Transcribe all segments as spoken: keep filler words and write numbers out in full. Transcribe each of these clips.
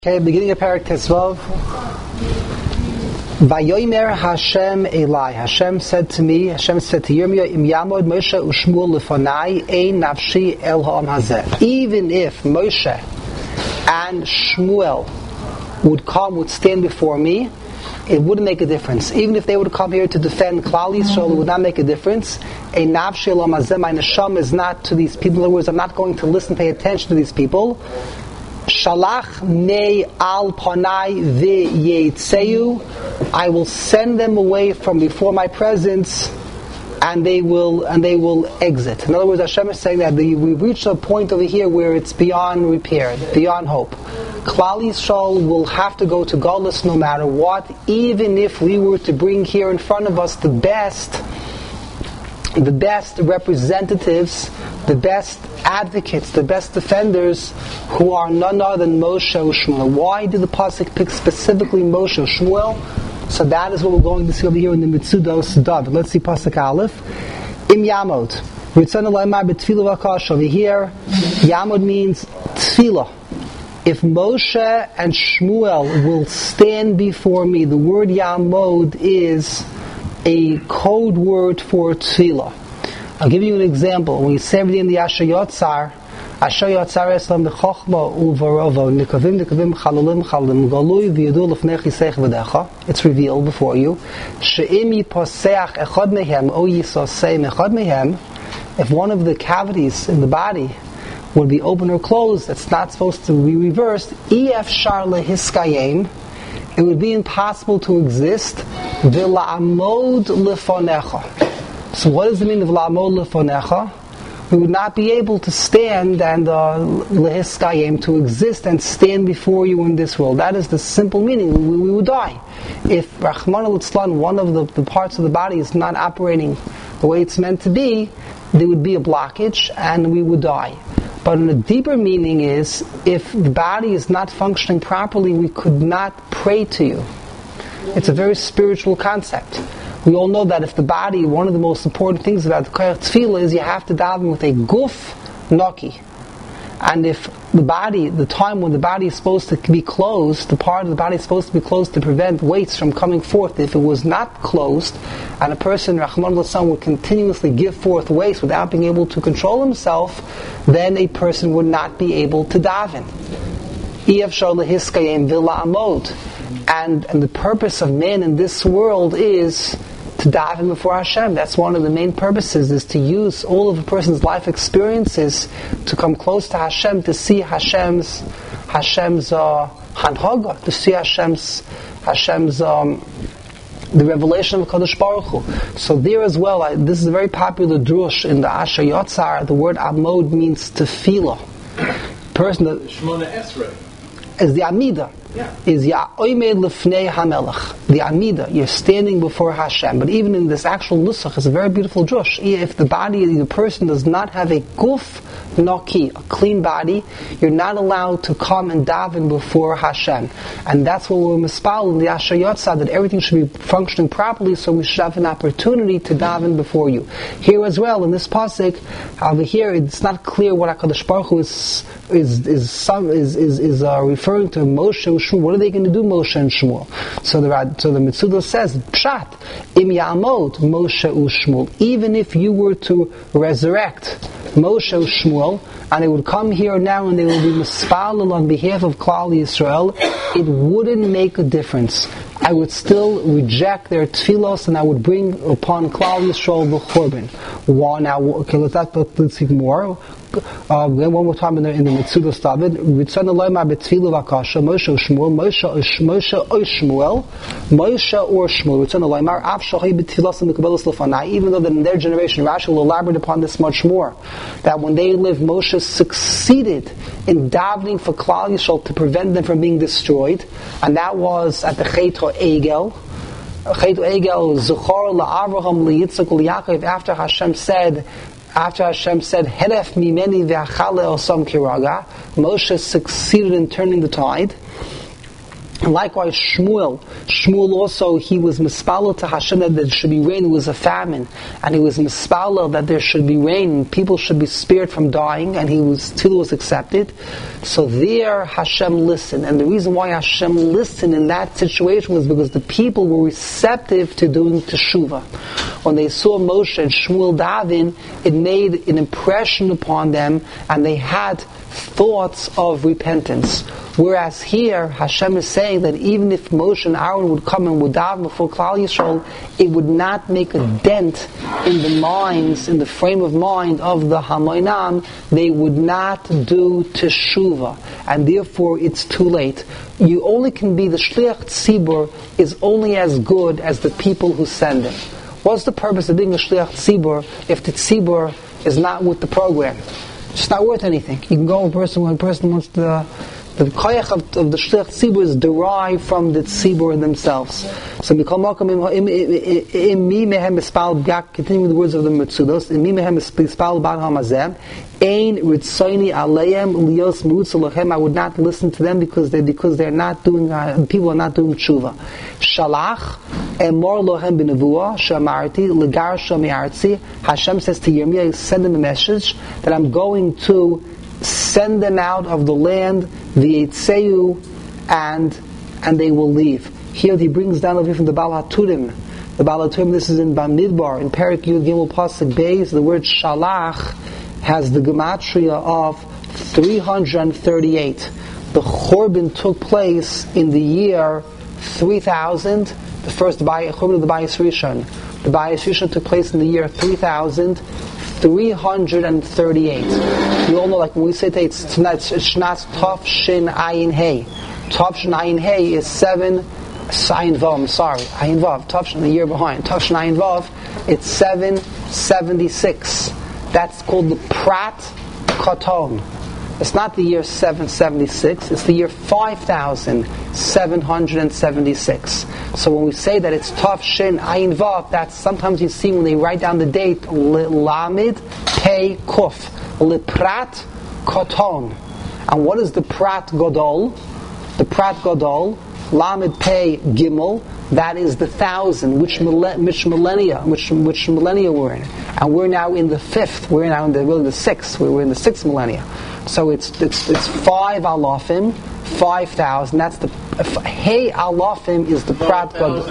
Okay, beginning of Parak Tesvav. Vayomer Hashem Eli. Hashem said to me, Hashem said to Yirmiyah, Im Yamod Moshe Ushmuel Lefanai Ein Nafshi El Ha'am Hazeh. Even if Moshe and Shmuel would come, would stand before me, it wouldn't make a difference. Even if they would come here to defend Klal Yisrael, it would not make a difference. Ein Nafshi El Ha'am Hazeh. My neshama is not to these people. In other words, I'm not going to listen, pay attention to these people. Shalach ne al panai v'yeitzeu. I will send them away from before my presence, and they will and they will exit. In other words, Hashem is saying that the, we've reached a point over here where it's beyond repair, beyond hope. Klal Yisrael will have to go to Golus no matter what, even if we were to bring here in front of us the best, the best representatives, the best advocates, the best defenders, who are none other than Moshe or Shmuel. Why did the pasuk pick specifically Moshe or Shmuel? So that is what we're going to see over here in the Mitzudos David. Let's see pasuk Aleph. Im Yamod. Over here, Yamod means tefillah. If Moshe and Shmuel will stand before me, the word Yamod is a code word for tefillah. I'll give you an example. When you say everything in the Asher Yotzar, Asher Yotzar Eslam B'chochma Uvarovo Nikavim Nikavim Chalalim Chalalim Galui V'yadu L'fnei Chisech V'decha. It's revealed before you. She'im yiposeach echad mehem o yisosei mechad mehem. If one of the cavities in the body would be open or closed, that's not supposed to be reversed. Ef shar lehiskayim. It would be impossible to exist. V'la'amod lefonecha. So what does it mean of la'amod lefonecha? We would not be able to stand and lehiskayim, uh, to exist and stand before you in this world. That is the simple meaning. We, we would die. If Rachmana litzlan, one of the, the parts of the body is not operating the way it's meant to be, there would be a blockage and we would die. But in a deeper meaning is, if the body is not functioning properly, we could not pray to you. It's a very spiritual concept. We all know that if the body, one of the most important things about the Koyach Tefillah is you have to daven with a guf noki. And if the body, the time when the body is supposed to be closed, the part of the body is supposed to be closed to prevent waste from coming forth, if it was not closed, and a person, Rahman al-Sam, would continuously give forth waste without being able to control himself, then a person would not be able to daven. And, and the purpose of man in this world is to daven before Hashem. That's one of the main purposes, is to use all of a person's life experiences to come close to Hashem, to see Hashem's Hashem's uh, hanhaga, to see Hashem's Hashem's um, the revelation of Kadosh Baruch Hu. So there as well, I, this is a very popular drush in the Asher Yotzar. The word Amod means tefillah. Person that Shmona Esrei is the Amida. Yeah. Is Ya'omed Lefnei HaMelech. The Amida, you're standing before Hashem. But even in this actual nusach, it's a very beautiful drush. If the body, the person does not have a guf noki, a clean body, you're not allowed to come and daven before Hashem. And that's what we're mispal in the Asher Yotzar, that everything should be functioning properly, so we should have an opportunity to daven before you. Here as well, in this pasuk, over here, it's not clear what HaKadosh Baruch Hu is is is some is is, is uh, referring to Moshe and Shmuel. What are they going to do, Moshe and Shmuel? So the so the Mitzudos says, Pshat, Im Yamod Moshe u'Shmuel. Even if you were to resurrect Moshe or Shmuel, and they would come here now and they will be mispalel on behalf of Klal Yisrael, it wouldn't make a difference. I would still reject their tefillos and I would bring upon Klal Yisrael the Churban. Why now? Okay, let's, let's see more. Uh, one more time in the, in the Mitzudos David. Ritzon Elohim b'tefillah v'kasha Moshe or Shmuel, Moshe Moshe or Shmuel, Moshe or Shmuel. Ritzon Elohim av shahay b'tefillas and mekabelos lefanai. Even though that in their generation, Rashi will elaborate upon this much more. That when they lived, Moshe succeeded in davening for Klal Yisrael to prevent them from being destroyed, and that was at the Chet HaEgel. Chet HaEgel Zechor la'Avraham liYitzchak liYaakov. After Hashem said. After Hashem said, Heref mimeni ve'achale osam kiraga, Moshe succeeded in turning the tide. And likewise, Shmuel. Shmuel also, he was mispalel to Hashem that there should be rain. It was a famine. And he was mispalel that there should be rain. People should be spared from dying. And he was, Tefillah was accepted. So there, Hashem listened. And the reason why Hashem listened in that situation was because the people were receptive to doing teshuvah. When they saw Moshe and Shmuel daven, it made an impression upon them, and they had thoughts of repentance. Whereas here, Hashem is saying that even if Moshe and Aaron would come and would daven before Klal Yisrael, it would not make a dent in the minds, in the frame of mind of the Hamoinam. They would not do teshuvah, and therefore it's too late. You only can be the Shliach Tzibur is only as good as the people who send him. What's the purpose of being a Shliach Tzibur if the Tzibur is not with the program? It's not worth anything. You can go a person when a person wants to. The koyach of, of the Shliach Tzibur is derived from the Tzibur themselves. So, continuing with the words of the Metzudos, in mi mehem mispal bar hamazem, ein ritzoini aleim lios mutz lochem. I would not listen to them because they because they're not doing. Uh, people are not doing tshuva. Shalach emor lohem b'nevuah shamarti legar shamiartzi. Hashem says to Yirmiyah, send them a message that I'm going to send them out of the land, the Eitzeu, and and they will leave. Here he brings down over from the Baal HaTurim. The Baal HaTurim, this is in Bamidbar, in Perek Yud Gimel Pasuk Beis. The word Shalach has the gematria of three hundred thirty-eight. The Churban took place in the year three thousand. The first Churban of the Bayis Rishon. The Bayis Rishon took place in the year three thousand. three hundred thirty-eight. You all know, like when we say today, it's Shnas Tov Shin Ayin Hey. Tov Shin Ayin Hey is seven. Ayin Vav. I'm sorry, Ayin Vav. Tov Shin, the year behind. Tov Shin Ayin Vav. It's seven seventy-six. That's called the Prat Koton. It's not the year seven seventy-six. It's the year five thousand seven hundred seventy-six. So when we say that it's Tov Shin Ayin Vav, that's sometimes you see when they write down the date, Lamid Pei Kuf, Leprat Koton. And what is the Prat Godol? The Prat Godol, Lamid Pei Gimel, that is the thousand, which, which millennia, which, which millennia we're in. And we're now in the fifth, we're now in the, really the sixth, we're in the sixth millennia. So it's it's it's five alafim, five thousand. That's the hey alafim is the prat god.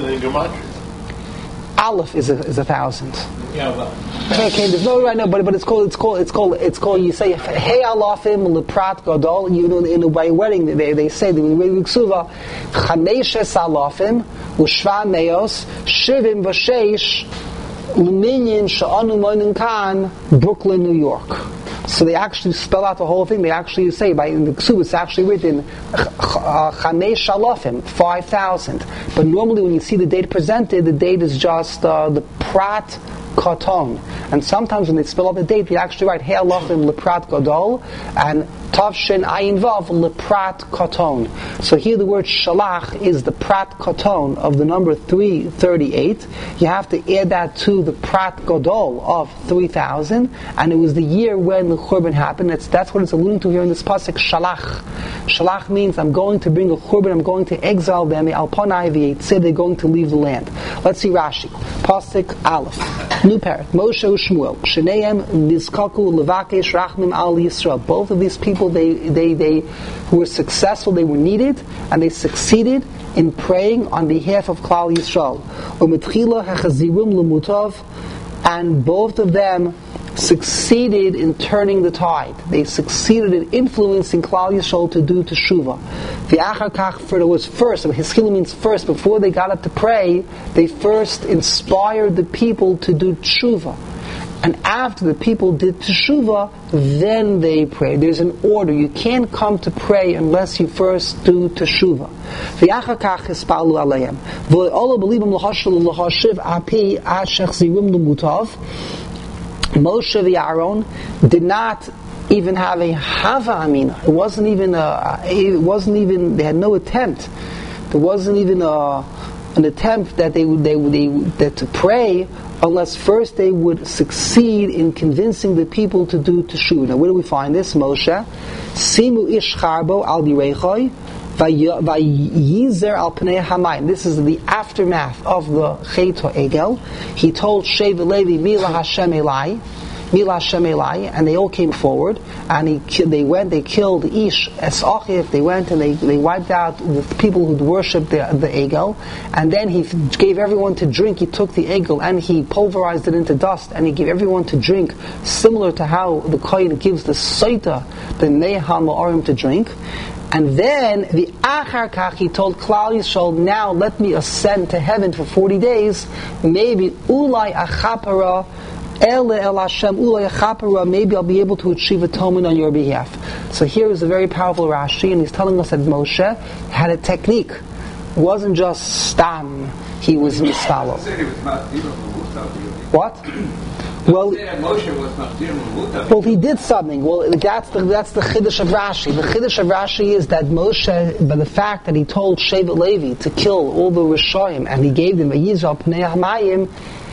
Aleph is a is a thousand. Yeah. Okay, okay, there's no right now, but but it's called it's called it's called it's called. You say hey alafim leprat gadol. You know, in a way wedding they they say the wedding ksuva chameshes alafim u'shva meos shivim v'sheish l'minyan she'anu moinin kan Brooklyn, New York. So they actually spell out the whole thing. They actually say, by in the Ksuv, it's actually written Chamei Shalofim, five thousand. But normally when you see the date presented, the date is just uh, the Prat Koton. And sometimes when they spell out the date, they actually write Hey Alofim Leprat Gadol and Tav Shin Ayin Vav Leprat Koton. So here the word Shalach is the Prat Koton of the number three thirty-eight. You have to add that to the Prat Gadol of three thousand, and it was the year when the Churban happened. It's, that's what it's alluding to here in this pasuk, Shalach. Shalach means I'm going to bring a Churban, I'm going to exile them, Alponai v'Yeitzeh, they're going to leave the land. Let's see Rashi. Pasuk Aleph. New parak. Moshe u'Shmuel. Shneim nizkaku levakesh rachmim al Yisrael. Both of these people, they, they, they were successful, they were needed, and they succeeded in praying on behalf of Klal Yisrael. U'metchila hachazirum lemutav, and both of them succeeded in turning the tide. They succeeded in influencing Klal Yisrael to do teshuvah. The achar kach, for it was first, hiskila means first, before they got up to pray, they first inspired the people to do teshuvah. And after the people did teshuvah, then they prayed. There's an order. You can't come to pray unless you first do teshuvah. V'achar kach hispalu aleihem. V'olo b'libam l'hashel l'hashiv api ashech zirum l'mutav. Moshe and Aaron did not even have a hava amina. It wasn't even a. It wasn't even. They had no attempt. There wasn't even a, an attempt that they would. They would. They, that to pray unless first they would succeed in convincing the people to do teshuvah. Now, where do we find this? Moshe, simu ish charbo al birechoi, Vayizer al pnei hamayim. This is the aftermath of the Chet HaEgel. He told Shevet Levi, Mila Hashem Elai, Mila Hashem Elai, and they all came forward, and he, they went, they killed Ish Es-Achiv, they went and they, they wiped out the people who worshipped the, the Egel, and then he gave everyone to drink. He took the Egel and he pulverized it into dust, and he gave everyone to drink, similar to how the Kohen gives the Saita, the Nehal Ma'arim, to drink. And then the Achar Kach, he told Klal Yisrael, now let me ascend to heaven for forty days, maybe Ulai Achapara, Ele El Hashem, Ulai Achapara, maybe I'll be able to achieve atonement on your behalf. So here is a very powerful Rashi, and he's telling us that Moshe had a technique. It wasn't just Stam, he was Misfalo. What? Well, well, he did something. Well, that's the that's the chiddush of Rashi. The chiddush of Rashi is that Moshe, by the fact that he told Shevet Levi to kill all the Rishoyim, and he gave them a Yizra Pnei Hamayim,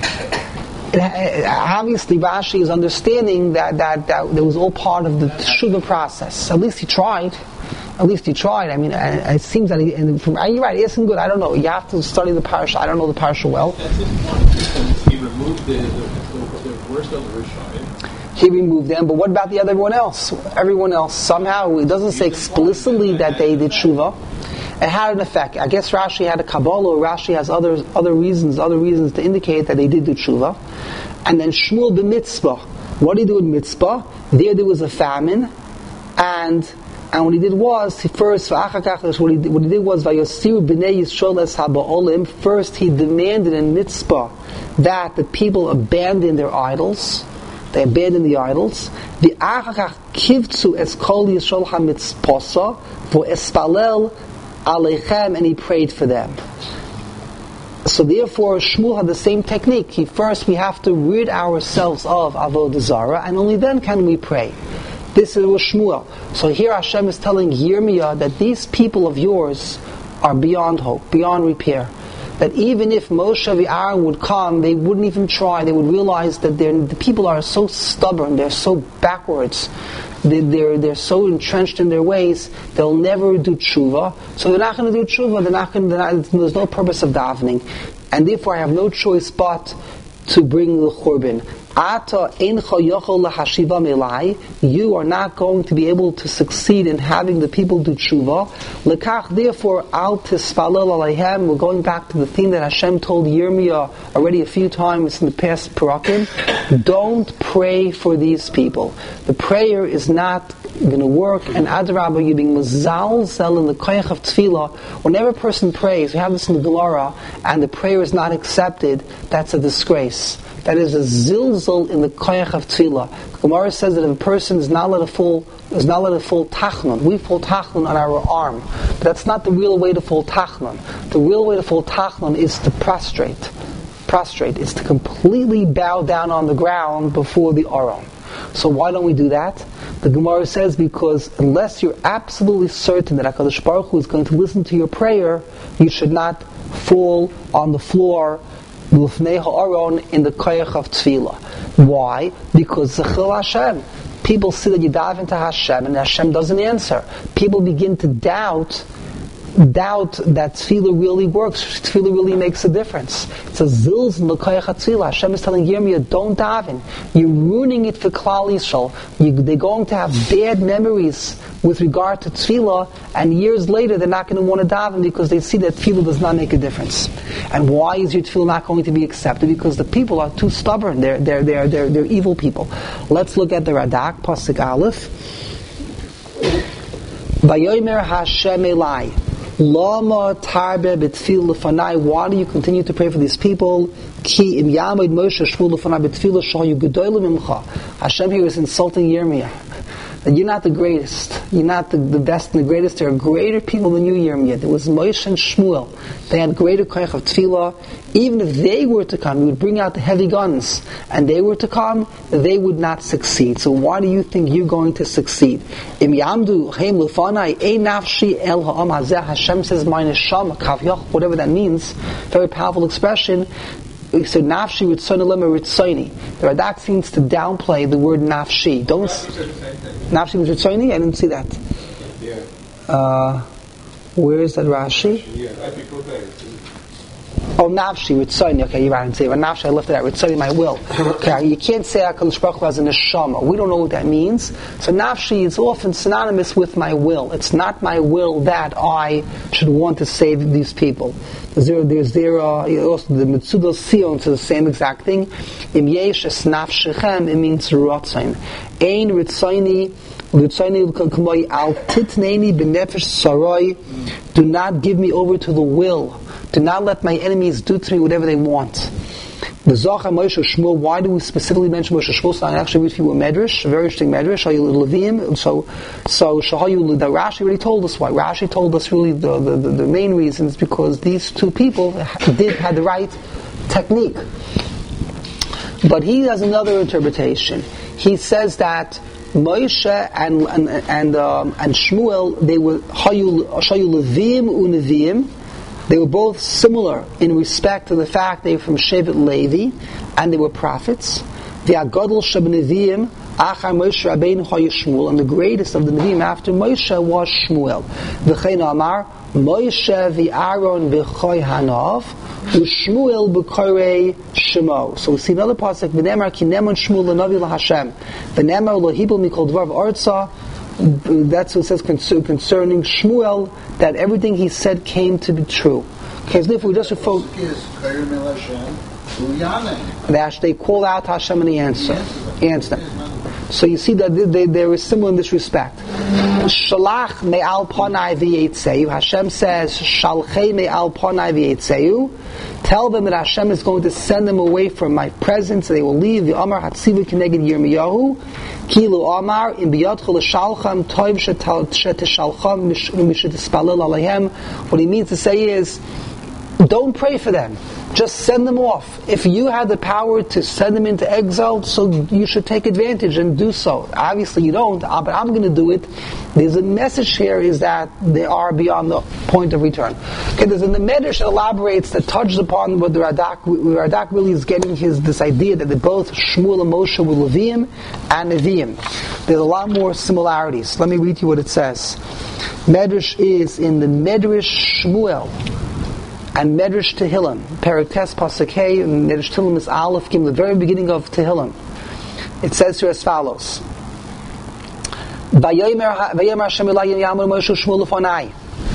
obviously Rashi is understanding that, that that that was all part of the Teshuvah process. At least he tried. At least he tried. I mean, it seems that he, and from, you're right, it isn't good. I don't know. You have to study the parsha. I don't know the parsha well. He removed the, the, the, the worst of the Rishayim. He removed them, but what about the everyone else? Everyone else, somehow, it doesn't say explicitly that they did tshuva. It had an effect. I guess Rashi had a Kabbalah, or Rashi has other other reasons, other reasons to indicate that they did do tshuva. And then Shmuel b'mitzvah. What did he do in mitzvah? There, there was a famine, and And what he did was, he first, what he did, what he did was, first he demanded in mitzvah that the people abandon their idols. They abandoned the idols. The kivtzu es kol yisrael hamitzposa for espalel aleichem, and he prayed for them. So therefore, Shmuel had the same technique. He first, we have to rid ourselves of avodah zarah, and only then can we pray. This is with Shmuel. So here Hashem is telling Yirmiyah that these people of yours are beyond hope, beyond repair. That even if Moshe and Aaron would come, they wouldn't even try. They would realize that the people are so stubborn, they're so backwards, they, they're they're so entrenched in their ways, they'll never do tshuva. So they're not going to do tshuva. They're not going. To, there's no purpose of davening, and therefore I have no choice but to bring the churban. Ata eincha yochol lahashiva melai. You are not going to be able to succeed in having the people do tshuva. Lekach, therefore, al tispalel aleihem. We're going back to the theme that Hashem told Yirmiyah already a few times in the past parakim. Don't pray for these people. The prayer is not going to work, and adrabah, you're being mezalzel in the koyach of tefillah. Whenever a person prays, we have this in the Gemara, and the prayer is not accepted, that's a disgrace. That is a zilzal in the koyach of tefillah. The Gemara says that if a person is not let a full is not let a full tachnun, we fall tachnun on our arm, but that's not the real way to fall tachnun. The real way to fall tachnun is to prostrate. Prostrate is to completely bow down on the ground before the aron. So why don't we do that? The Gemara says because unless you're absolutely certain that HaKadosh Baruch Hu is going to listen to your prayer, you should not fall on the floor L'fnei ha'aron in the koyach of tefillah. Why? Because zechil Hashem. People see that you dive into Hashem and Hashem doesn't answer. People begin to doubt doubt that tefillah really works. Tefillah really makes a difference. It's a zilz in the koyach tefillah. Hashem is telling Yirmiyah, don't daven. You're ruining it for Klal Yisrael. You, they're going to have bad memories with regard to tefillah, and years later they're not going to want to daven because they see that tefillah does not make a difference. And why is your tefillah not going to be accepted? Because the people are too stubborn. They're they're they're they're, they're evil people. Let's look at the Radak, Pasuk Aleph. Vayomer Hashem Elai. Lama tarbe betfil lefanai. Why do you continue to pray for these people? Ki im yamid Moshe shvu lefanai betfil shayu gedolim imcha. Hashem here is insulting Yirmiyah. That you're not the greatest. You're not the, the best and the greatest. There are greater people than you, Yirmiyah. There was Moshe and Shmuel. They had greater koyach of tefillah. Even if they were to come, you would bring out the heavy guns, and they were to come, they would not succeed. So why do you think you're going to succeed? Im yamdu heim lefanai ein nafshi el ha'am hazeh. Hashem says, my neshama, kavyach, whatever that means. Very powerful expression. So nafshi ritzoni lema ritzoni. The Radak seems to downplay the word nafshi. Don't nafshi ritzoni. I didn't see that. Uh, Where is that Rashi? Yeah, I think okay. Oh, nafshi, ritzoni. Okay, you're right. I'm saying, nafshi, I left it out. Ritzoni, my will. Okay, you can't say HaKadosh Baruch Hu has a neshama. We don't know what that means. So nafshi is often synonymous with my will. It's not my will that I should want to save these people. There's there, there's there uh, also the Mitzudos Sion to the same exact thing. Im yesh es nafshechem, it means rotzon. Ein ritzoni, ritzoni k'moi al titneni b'nefesh saroi. Do not give me over to the will. Do not let my enemies do to me whatever they want. The Zohar, Moshe, Shmuel. Why do we specifically mention Moshe Shmuel? So I actually read for you a medrash, a very interesting medrash. Shahayu Levim. So, so Shahayu. The Rashi already told us why. Rashi told us really the, the, the, the main reason is because these two people did had the right technique. But he has another interpretation. He says that Moshe and and and, um, and Shmuel, they were Shahayu Levim Unevim. They were both similar in respect to the fact they were from Shevet Levi, and they were prophets. The Agadol Shabnevim, Achar Moshe Rabbeinu Shmuel, and the greatest of the Nevi'im after Moshe was Shmuel. V'chein Amar Moshe v'Aaron v'Choy Hanav u'Shmuel b'Korei Shemo. So we see another pasuk. V'nemar ki nemon Shmuel l'Navi l'Hashem. V'nemar lo hibul mikol dvar v'arza. That's what it says concerning Shmuel, that everything he said came to be true. Okay, so if we just refer, that they call out Hashem and he answered, answered them. So you see that they, they, they were similar in this respect. Shalach me'al panai v'yetzeyu. Hashem says, Shalchei me'al panai v'yetzeyu. Tell them that Hashem is going to send them away from my presence, and they will leave. The Amar Hatzivu Keneged Yirmiyahu. Kilu Amar in biyadchu l'shalcham toiv shetishalcham mishetespalel alehem. What he means to say is, don't pray for them. Just send them off. If you had the power to send them into exile, so you should take advantage and do so. Obviously you don't, but I'm going to do it. There's a message here is that they are beyond the point of return. Okay, there's in the Medrash that elaborates, that touches upon what the Radak, Radak really is getting his this idea that they both Shmuel and Moshe were Levim and Nevi'im. There's a lot more similarities. Let me read you what it says. Medrash is in the Medrash Shmuel and Medrash Tehillim, Perek Tes Pasuk Hey, and Medrash Tehillim is Aleph Gimel, the very beginning of Tehillim. It says here as follows: Vayomer Hashem Elai Yamar Moshe Shmuel Lefanai,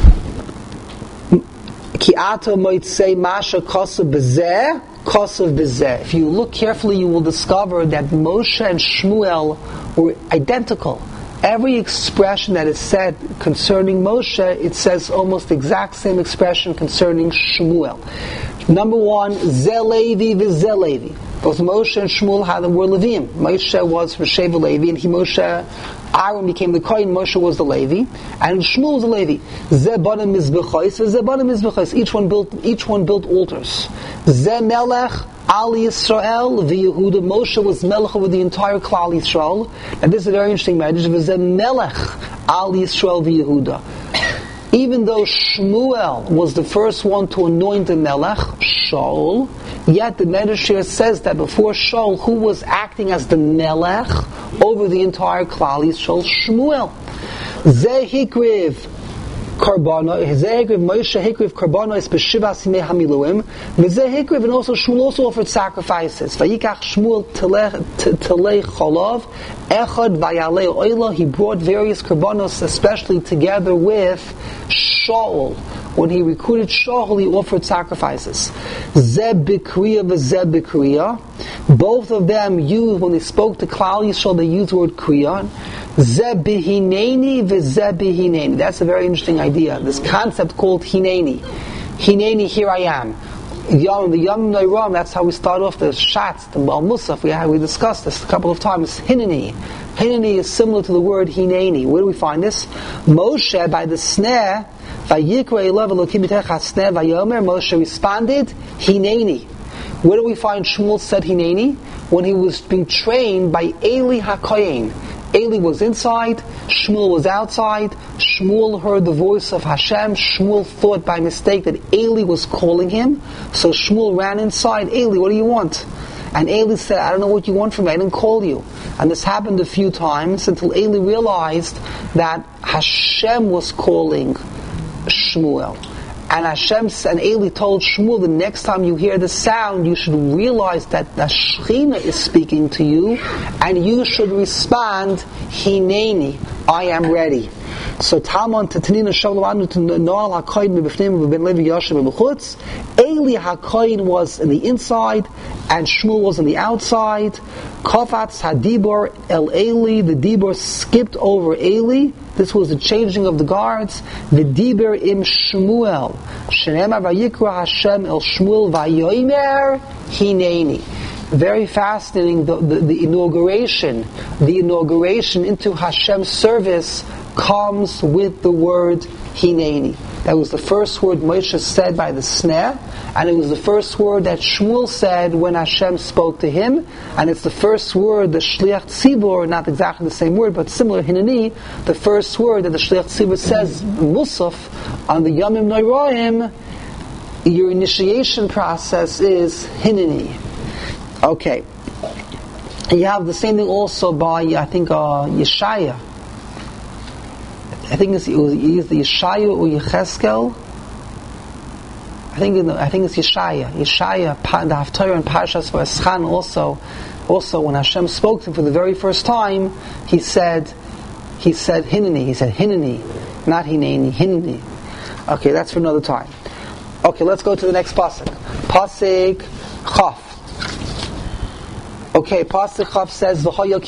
Ki Ato Moitzei Masha Kosav Bezeh Kosav Bezeh. If you look carefully, you will discover that Moshe and Shmuel were identical. Every expression that is said concerning Moshe, it says almost the exact same expression concerning Shmuel. Number one, Ze Levi v'Ze Levi. Both Moshe and Shmuel had the word Levim. Moshe was from Sheva Levi, and he Moshe, Aaron became the Kohen, Moshe was the Levi, and Shmuel was the Levi. Ze Banim Mizbechos, Ze Banim Mizbechos. Each one built, each one built altars. Ze Melech Al Yisrael v'Yehuda. Moshe was Melech over the entire Klal Yisrael. And this is a very interesting message. Ze Melech Al Yisrael v'Yehuda. Even though Shmuel was the first one to anoint the Melech, Shaul, yet the Medrash says that before Shaul, who was acting as the Melech over the entire Klal Yisrael? Shmuel. Ze Hikriv Karbano, Ze Hikriv Moshe Hikriv Karbano is B'Shivas Yimei Hamiluim, Ze Hikriv, and also Shmuel also offered sacrifices. Vayikach Shmuel Telei Cholav Echad Vayalei Oila. He brought various Karbanos, especially together with Shaul. When he recruited Shaul, he offered sacrifices. Zeb Bikriya v'Zeb Bikriya. Both of them used, when they spoke to Klal Yisrael, they used the word Kriya. Zeb Bihineni v'Zeb Bihineni. That's a very interesting idea. This concept called Hineni. Hineni, here I am. Yom, the Yom Nairam, that's how we start off the Shatz, the Baal Musaf. We, have, we discussed this a couple of times. Hineni. Hineni is similar to the word Hineni. Where do we find this? Moshe, by the snare, Moshe responded, Hineni. Where do we find Shmuel said Hineni? When he was being trained by Eli HaKohen. Eli was inside, Shmuel was outside. Shmuel heard the voice of Hashem. Shmuel thought by mistake that Eli was calling him. So Shmuel ran inside. Eli, what do you want? And Eli said, I don't know what you want from me. I didn't call you. And this happened a few times until Eli realized that Hashem was calling Shmuel. And Hashem and Eli told Shmuel, the next time you hear the sound, you should realize that the Shekhinah is speaking to you, and you should respond, Hineni, I am ready. So Talmud Tanina Shalom to Noal HaKoyin Mebifnim Ben Levi Yashem B'chutz. Eli HaKoyin was in the inside, and Shmuel was on the outside. Kofatz Hadibor El Eli, the Dibor skipped over Eli. This was the changing of the guards. The Dibor im Shmuel. Shenema Vayikra Hashem El Shmuel Vayomer Hineni. Very fascinating, the, the, the inauguration, the inauguration into Hashem's service comes with the word Hineni. That was the first word Moshe said by the snare, and it was the first word that Shmuel said when Hashem spoke to him, and it's the first word, the Shliach Tzibur, not exactly the same word, but similar, Hineni, the first word that the Shliach Tzibur says, Musaf, on the Yomim Noiraim, your initiation process is Hineni. Okay. You have the same thing also by, I think, uh, Yeshaya. I think it's either Yeshaya or Yecheskel. I think I think it's Yeshaya. Yeshaya, the Haftarah and Parshas V'eschan also, also when Hashem spoke to him for the very first time, he said, he said Hineni. He said Hineni, not Hineni, Hineni. Okay, that's for another time. Okay, let's go to the next pasuk. Pasuk Chaf. Okay, Pasuk Chaf says,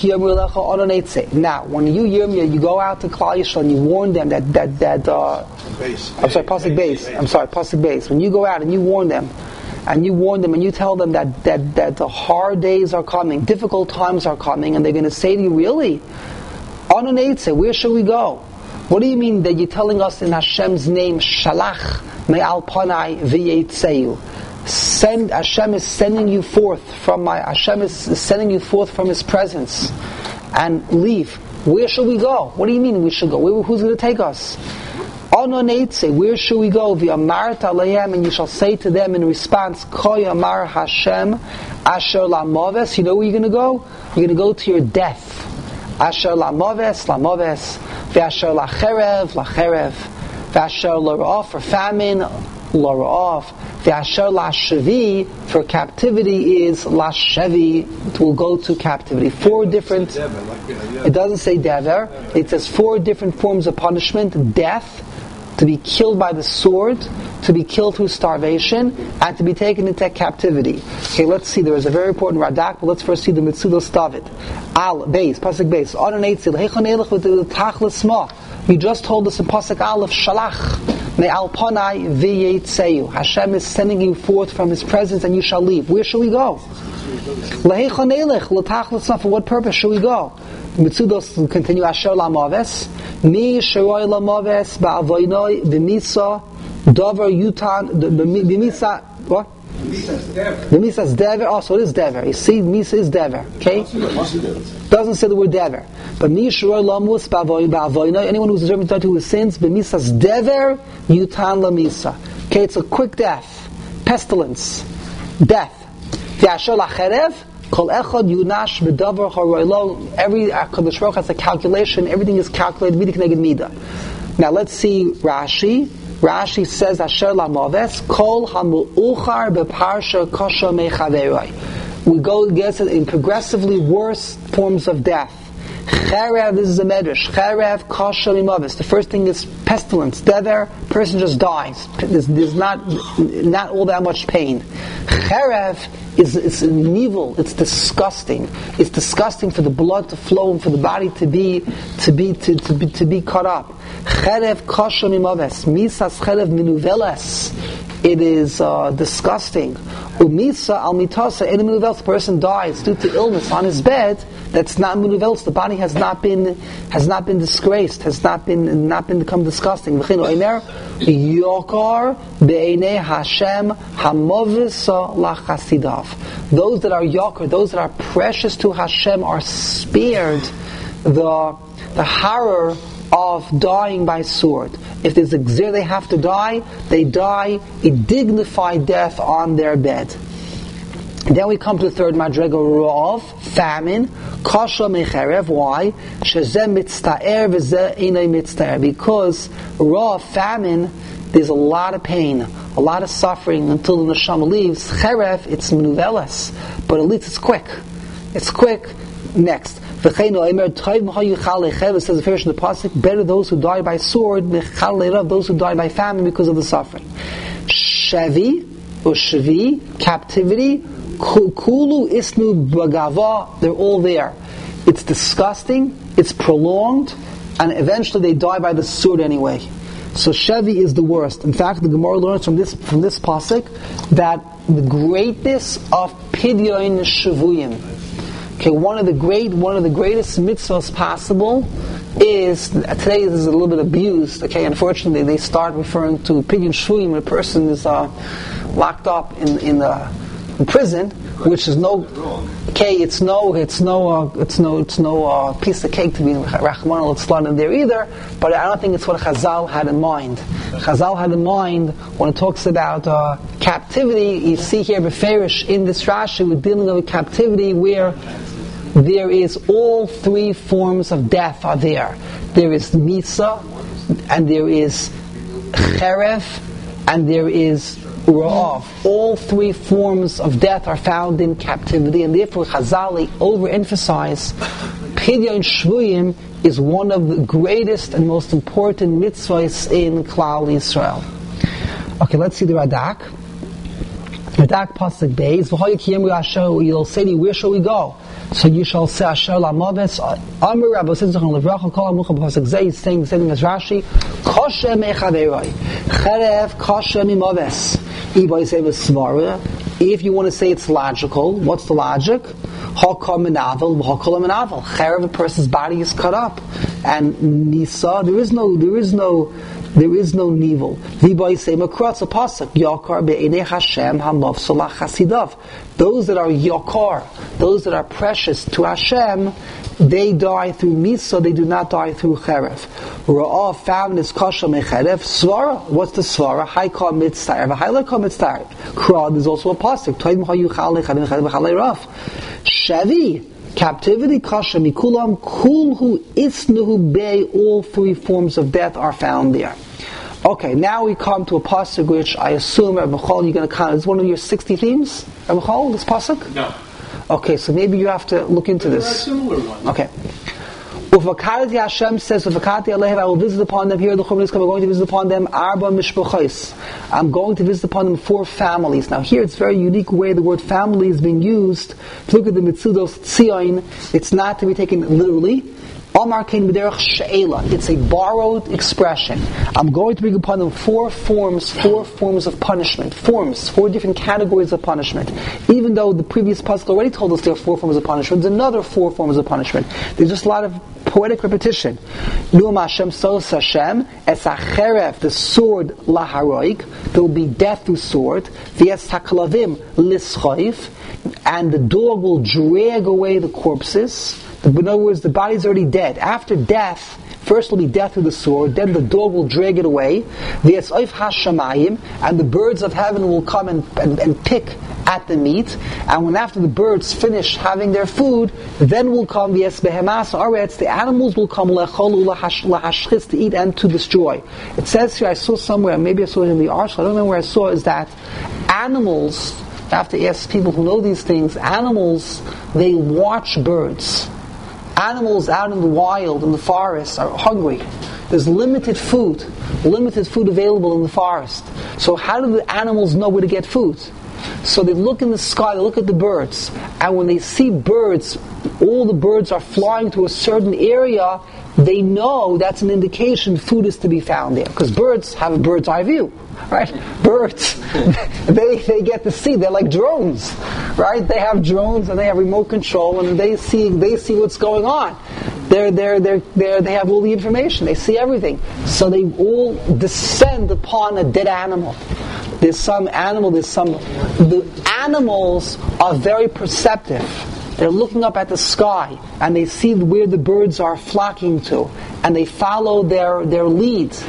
now, when you Yirmiyah, you go out to Klal Yisrael and you warn them that, that, that, uh, Base. I'm sorry, Pasuk Base, I'm sorry, Pasuk Base. When you go out and you warn them, and you warn them and you tell them that, that, that the hard days are coming, difficult times are coming, and they're going to say to you, really? Ononetze, where should we go? What do you mean that you're telling us in Hashem's name, Shalach me'al panai v'yetzeyu? Send, Hashem is sending you forth from my, Hashem is sending you forth from His presence, and leave. Where should we go? What do you mean we should go? Where, who's going to take us? Ononetze, where should we go? V'yamarat aleihem, and you shall say to them in response, Ko yamar Hashem, asher lamoves. You know where you're going to go? You're going to go to your death. Asher lamoves, lamoves, v'asher lacherev, lacherev, v'asher l'ra'af, for famine, l'ra'af, v'asher la'shavi, for captivity is la'shavi, it will go to captivity. Four different, it doesn't say dever, it says four different forms of punishment: death, to be killed by the sword, to be killed through starvation, and to be taken into captivity. Okay, let's see, there is a very important radak, but let's first see the Mitzudos David. Al, base, Pasuk base, you just told us in Pasuk Aleph, Shalach, me'al panai v'yetzeyu. Hashem is sending you forth from His presence and you shall leave. Where shall we go? L'heichon elech, l'tachlis, for what purpose shall we go? Mitzudos continue, Asher la'maves, mi sheroi la'maves, ba'avoinoi, b'misa, dover yutan, b'misa, what? The Misa is Dever. Also, it is Dever. You see, Misa is Dever. Okay? Doesn't say the word Dever. But Mishroy Lamus Ba'avoina, anyone who's determined to do his sins, B'Misa's Dever, Yutan La Misa. Okay, it's a quick death. Pestilence. Death. V'Asher Lacherev, Kol Echad Yunash B'Davar Haroilo. Every Kodesh Baruch has a calculation. Everything is calculated. Mida K'neged Mida. Now, let's see Rashi. Rashi says, Asher la'maves, kol ha'mu'uchar beparsha kosha mechaveroi. We go against it in progressively worse forms of death. Cherev, this is a medrash. Cherev kosha mimaves. The first thing is pestilence. Dever, person just dies. There's, there's not not all that much pain. Cherev is it's an evil. It's disgusting. It's disgusting for the blood to flow and for the body to be to be to, to be to be cut up. Cherev kosha mimaves. Misas cherev minuveles. It is uh, disgusting. Umisa al mitasa, any minuveles, the person dies due to illness on his bed. That's not minuveles. The body has not been has not been disgraced, has not been not been become disgusting. Yokar be'enei Hashem hamovisa lachasidav. Those that are yokar, those that are precious to Hashem, are spared the the horror of dying by sword. If there's a gzir they have to die, they die a dignified death on their bed. Then we come to the third madrega, Ra'av, famine, kasha mecherev. Why? Shezeh mitzta'er v'zeh einay mitzta'er. Because Ra'av, famine, there's a lot of pain, a lot of suffering until the neshama leaves. Cherev, it's menuvelas, but at least it's quick. It's quick. Next. It says the first in the pasuk, better those who die by sword, those who die by famine because of the suffering. Shevi, or Shevi, captivity, Kulu isnu bagava, they're all there. It's disgusting, it's prolonged, and eventually they die by the sword anyway. So Shevi is the worst. In fact, the Gemara learns from this from this pasuk that the greatness of Pidyon Shavuyim. Okay, one of the great, one of the greatest mitzvahs possible is, today this is a little bit abused. Okay, unfortunately, they start referring to Pidyon Shavuyim when a person is uh, locked up in in the in prison, which is no, okay, it's no, it's no, uh, it's no, it's no uh, piece of cake to be Rahman al in there either. But I don't think it's what Chazal had in mind. Chazal had in mind when it talks about uh, captivity. You see here beferish in this Rashi, we're dealing with captivity where there is all three forms of death are there. There is Misa, and there is Cherev, and there is Ra'av. All three forms of death are found in captivity, and therefore Chazali overemphasize Pidyon Shvuyim is one of the greatest and most important mitzvahs in Klal Yisrael. Okay, let's see the Radak. Radak Pasuk Beis, you'll say to you, where shall we go? So you shall say Asher Lamavetz Amar Rabbi Sitzachon Levracha Kol Amucha Pasuk Zeh. He's saying the same thing as Rashi. Kosher mechaveroi Cherev kosher mimaves. If you want to say it's logical, what's the logic? Hakam menavel, hakol menavel. Cherev, a person's body is cut up, and Nisa, there is no, there is no. There is no nivel. V'boy say makrotz a pasuk yakar be'enei Hashem hamavsalah chasidav. Those that are yakar, those that are precious to Hashem, they die through misa. They do not die through cherev. Ra'av found is kasha mecherev. Svara. What's the svara? Haikal mitztarev. Hailakal mitztarev. Krad is also a pasuk. Toim hayuchal lechadim lechadim lechalei raf. Shevi. Captivity, kasha mikulam, kulhu isnuhu bay, all three forms of death are found there. Okay, now we come to a pasuk which I assume, Rabbi Chol, you're going to count. Is one of your sixty themes, Rabbi Chol, this pasuk? No. Okay, so maybe you have to look into there this. There are similar ones. Okay. Uvakati Hashem says, Uvakati Alehem, I will visit upon them. Here the Chumra is coming, I'm going to visit upon them, Arba Mishpachos. I'm going to visit upon them four families. Now here it's very unique way the word family is being used. If you look at the Mitzudos Tzion, it's not to be taken literally. Omar Kain B'derech She'ela. It's a borrowed expression. I'm going to bring upon them four forms, four forms of punishment. Forms, four different categories of punishment. Even though the previous pasuk already told us there are four forms of punishment, there's another four forms of punishment. There's just a lot of poetic repetition. Nu'am Hashem Sos Hashem Es HaCherev, the sword laharoik. There will be death through sword. V'es HaKalavim Lischoif, and the dog will drag away the corpses. In other words, the body's already dead. After death, first will be death with the sword, then the dog will drag it away. V'yetzoif hashamayim, and the birds of heaven will come and, and, and pick at the meat. And when after the birds finish having their food, then will come v'yes behemas aretz, the animals will come lecholu lahashchis, to eat and to destroy. It says here, I saw somewhere, maybe I saw it in the arshal, I don't remember where I saw, is that animals, I have to ask people who know these things, animals, they watch birds. Animals out in the wild, in the forest, are hungry. There's limited food, limited food available in the forest. So how do the animals know where to get food? So they look in the sky, they look at the birds, and when they see birds, all the birds are flying to a certain area, they know that's an indication food is to be found there. Because birds have a bird's eye view. Right? Birds, they they get to see. They're like drones, right? They have drones and they have remote control, and they see they see what's going on. They're they're they're they they have all the information. They see everything. So they all descend upon a dead animal. There's some animal. There's some. The animals are very perceptive. They're looking up at the sky and they see where the birds are flocking to, and they follow their their leads.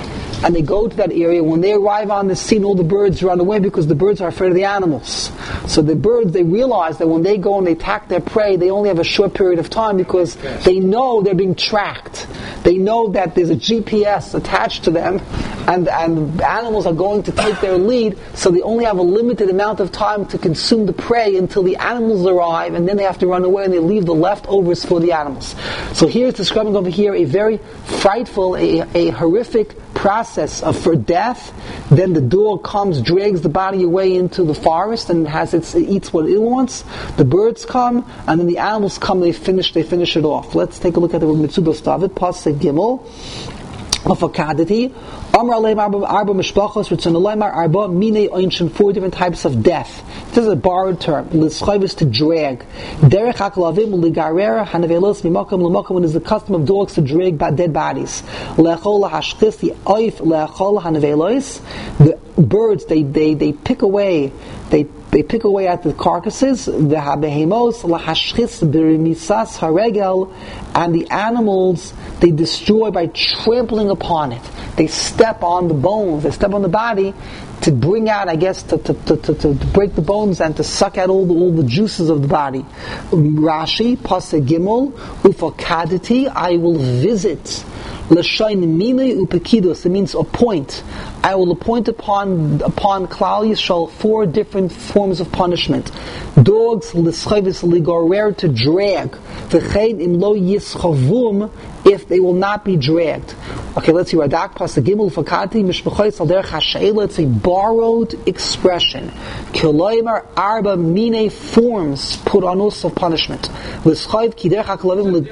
and they go to that area. When they arrive on the scene, all the birds run away because the birds are afraid of the animals. So the birds, they realize that when they go and they attack their prey, they only have a short period of time because they know they're being tracked. They know that there's a G P S attached to them, and, and animals are going to take their lead, so they only have a limited amount of time to consume the prey until the animals arrive, and then they have to run away and they leave the leftovers for the animals. So here it's describing over here a very frightful, a, a horrific process of for death. Then the dog comes, drags the body away into the forest, and has its, it eats what it wants. The birds come, and then the animals come. They finish. They finish it off. Let's take a look at the Mitzubah Stavit Pasuk Gimel. Of Akadati, Amar Aleim Arba Arba Mishpachos, Ritzon Aleimar Arba Mine Oinshin, four different types of death. This is a borrowed term. L'schayv is to drag. Derech Haklavim Ligarer Hanavelos Mimakam L'Makam, is the custom of dogs to drag dead bodies. Le'achol Hashchis, the Oif Le'achol Hanavelos, the birds they they they pick away they. They pick away at the carcasses, the habehemos, lahashchis b'rimisas haregel, and the animals they destroy by trampling upon it. They step on the bones, they step on the body to bring out, I guess, to to, to, to, to break the bones and to suck out all the all the juices of the body. Rashi, Pasuk Gimel, ufakadati, I will visit. L'shayin minei upekidos, it means appoint. I will appoint upon upon Klal Yisrael four different forms of punishment. Dogs, l'schayvis ligarer, to drag. V'chein im lo yischavum, if they will not be dragged. Okay, let's see. Radak Pasuk Gimel Fakati Mishpachos Al Derech Hasheila. It's a borrowed expression. Kiloimer arba mine, forms put on us of punishment. L'schayv ki derech haklavim.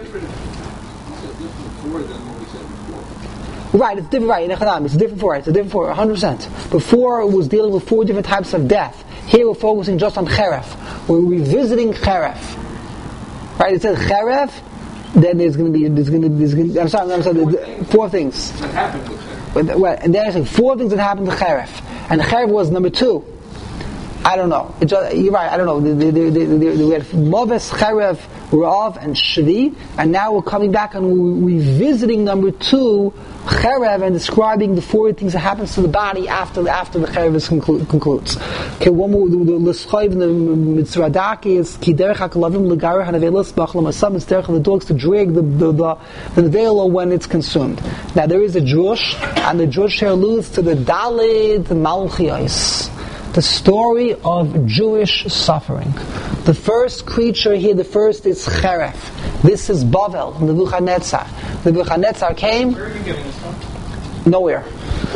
Right, it's different, right, in economics, it's different for it, it's a different for it, one hundred percent. Before it was dealing with four different types of death. Here we're focusing just on cheref. We're revisiting cheref. Right, it says cheref, then there's going to be, there's going to, there's going to, I'm sorry, I'm sorry, four, four things. That happened with cheref. Well, and then I say four things that happened to cheref. And cheref was number two. I don't know. It just, you're right, I don't know. We had Moves, cheref, Rav, and Shvi, and now we're coming back and we're revisiting number two, Cherev, and describing the four things that happens to the body after after the Cherev is conclu- concludes. Okay, one more, the L'schayv in the Mitzradak is Ki derech hakalavim l'garer hanavelos b'achlam asam, it's derech of the dogs to drag the the the, the nevela when it's consumed. Now there is a drush, and the drush here alludes to the Daled Malchios, the story of Jewish suffering. The first creature here, the first is Cheref. This is Bavel, Nebuchadnezzar. Nebuchadnezzar came. Where are you getting this from? Nowhere.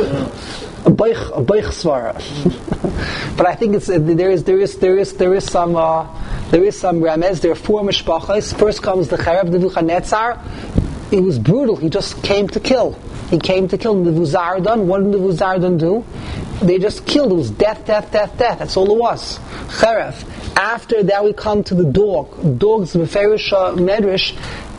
A Beich, a Beich Svara. But I think it's there is there is there is there is some uh, there is some remez. There are four mishpachos. First comes the Cheref, Nebuchadnezzar. It was brutal. He just came to kill. He came to kill. Nebuzaradan. What did Nebuzaradan do? They just killed. It was death, death, death, death. That's all it was. Cheref. After that, we come to the dog. Dogs, Meferish Medrash.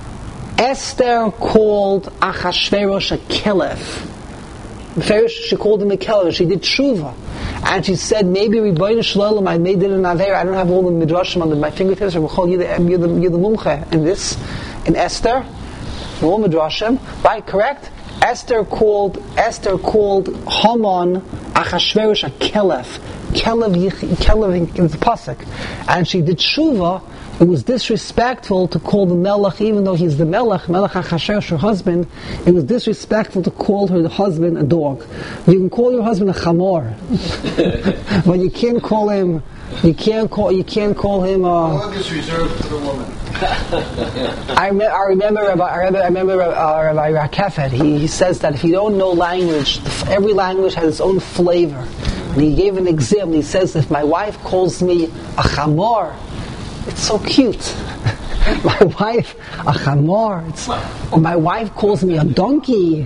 Esther called Achashverosh a Kelef. Meferish, she called him a Kelef. She did tshuva. And she said, maybe Rebbeinu Shalom, I made it in Aver. I don't have all the midrashim on my fingertips. You're the, you're the, you're the mumche in this. In Esther. All midrashim. Right, correct? Esther called Esther called Haman Achashverosh a Kelef. Kelef, Kelef in the pasuk, and she did tshuva. It was disrespectful to call the Melech, even though he's the Melech, Melech Achashverosh, her husband. It was disrespectful to call her husband a dog. You can call your husband a chamor, but you can't call him. You can't call. You can't call him. Uh, Dog is reserved for the woman. I, me- I remember. Rabbi, I remember. I remember uh, Rabbi Rakefet. He, he says that if you don't know language, every language has its own flavor. And he gave an example. He says, if my wife calls me a chamor, it's so cute. My wife, a chamor. It's, or my wife calls me a donkey.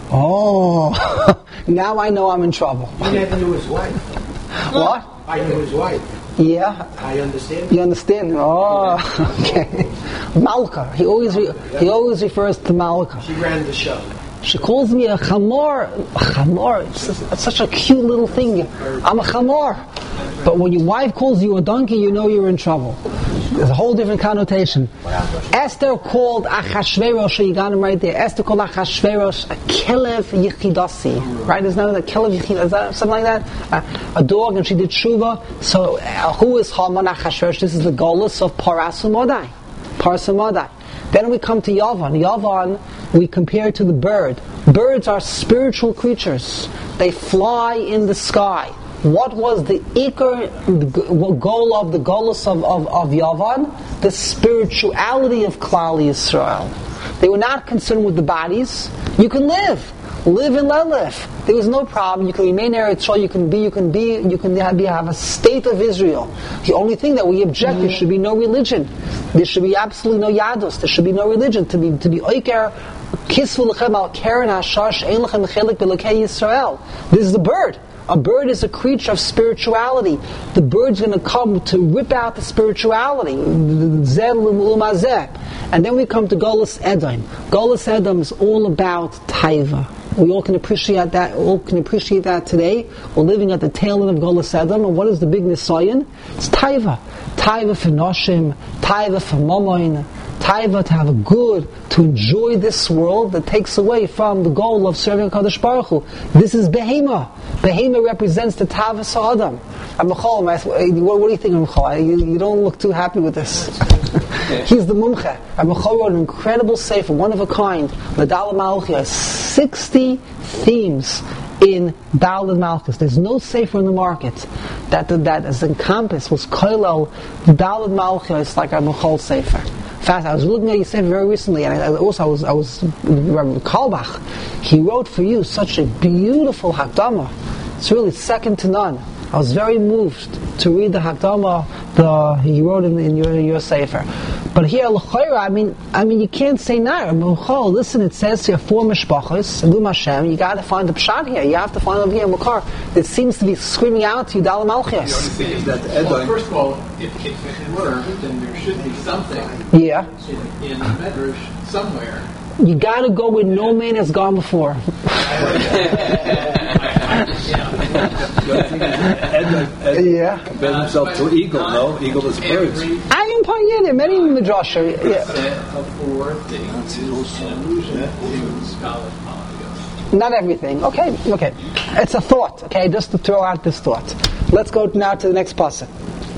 Oh, now I know I'm in trouble. You never knew his wife. What? I knew his wife. Yeah. I understand. You understand? Oh, okay. Malka. He always re- he always refers to Malka. She ran the show. She calls me a chamor. A chamor. It's, it's such a cute little thing. I'm a chamor. But when your wife calls you a donkey, you know you're in trouble. There's a whole different connotation. Esther called Achashverosh, you got him right there. Esther called Achashverosh a Kelev Yechidasi. Right? There's none of that Kelev Yechidasi, something like that. Uh, a dog, and she did Tshuva. So, uh, who is Haman Achashverosh? This is the Golus of Parasu Modai. Parasu Modai. Then we come to Yavan. Yavan, we compare to the bird. Birds are spiritual creatures. They fly in the sky. What was the ikar, the goal of the Golus of, of, of Yavan? The spirituality of Klal Yisrael. They were not concerned with the bodies. You can live. Live and let live. There was no problem. You can remain Eretz Yisrael. You can be. You can be. You can have, have a state of Israel. The only thing that we object, there should be no religion. There should be absolutely no yadus. There should be no religion. To be to be oiker, kisvu lechem al keren hashash ein lechem chelik b'elokei Yisrael. This is the bird. A bird is a creature of spirituality. The bird's going to come to rip out the spirituality. And then we come to Golus Edom. Golus Edom is all about taiva. We all can appreciate that. All can appreciate that today. We're living at the tail end of Golus Edom, and what is the big nisayon? It's taiva. Taiva for noshim. Taiva for mamoin. Taiva to have a good, to enjoy this world that takes away from the goal of serving Kadosh Baruch Hu. This is Behema. Behema represents the Tavas Adam. What, what do you think, Ramchal? You, you don't look too happy with this. He's the Mumche. Ramchal wrote an incredible sefer, one of a kind, the Daled Malchus, sixty themes in Daled Malchus. There's no sefer in the market that that as encompassed was Koilel Daled Malchus like a Ramchal sefer. Fast. I was looking at your sefer very recently, and I, also I was I was Rabbi Kalbach. He wrote for you such a beautiful Hakdama. It's really second to none. I was very moved to read the Hakdama the he wrote in, in your in your sefer. But here, l'chayra, I mean, I mean, you can't say no. Listen, it says here four mishpachos, Elum Hashem. You got to find the pshat here. You have to find it here in Makar. It seems to be screaming out to you, Daled Malchus. Well, first of all, if, if it were, then there should be something. Yeah. In, in the Medrash somewhere. You got to go where no man has gone before. Yeah. Compared himself to eagle, no? Eagle is birds. I am paying many midrash. Not everything. Okay, okay. It's a thought. Okay, just to throw out this thought. Let's go now to the next pasuk.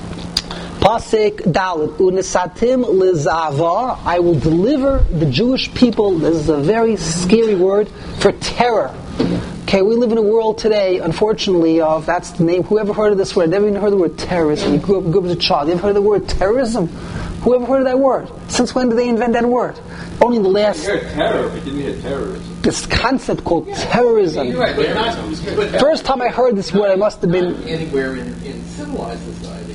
Pasuk Dalet Unisatim lizava. I will deliver the Jewish people. This is a very scary word for terror. Okay, we live in a world today, unfortunately, of that's the name. Whoever heard of this word? Never even heard the word terrorism. You grew up, grew up as a child. You ever heard of the word terrorism? Whoever heard of that word? Since when did they invent that word? Only in the last. You heard terror, but didn't hear terrorism. This concept called terrorism. You're right, but not, First time I heard this word, I must have been anywhere in, in civilized society.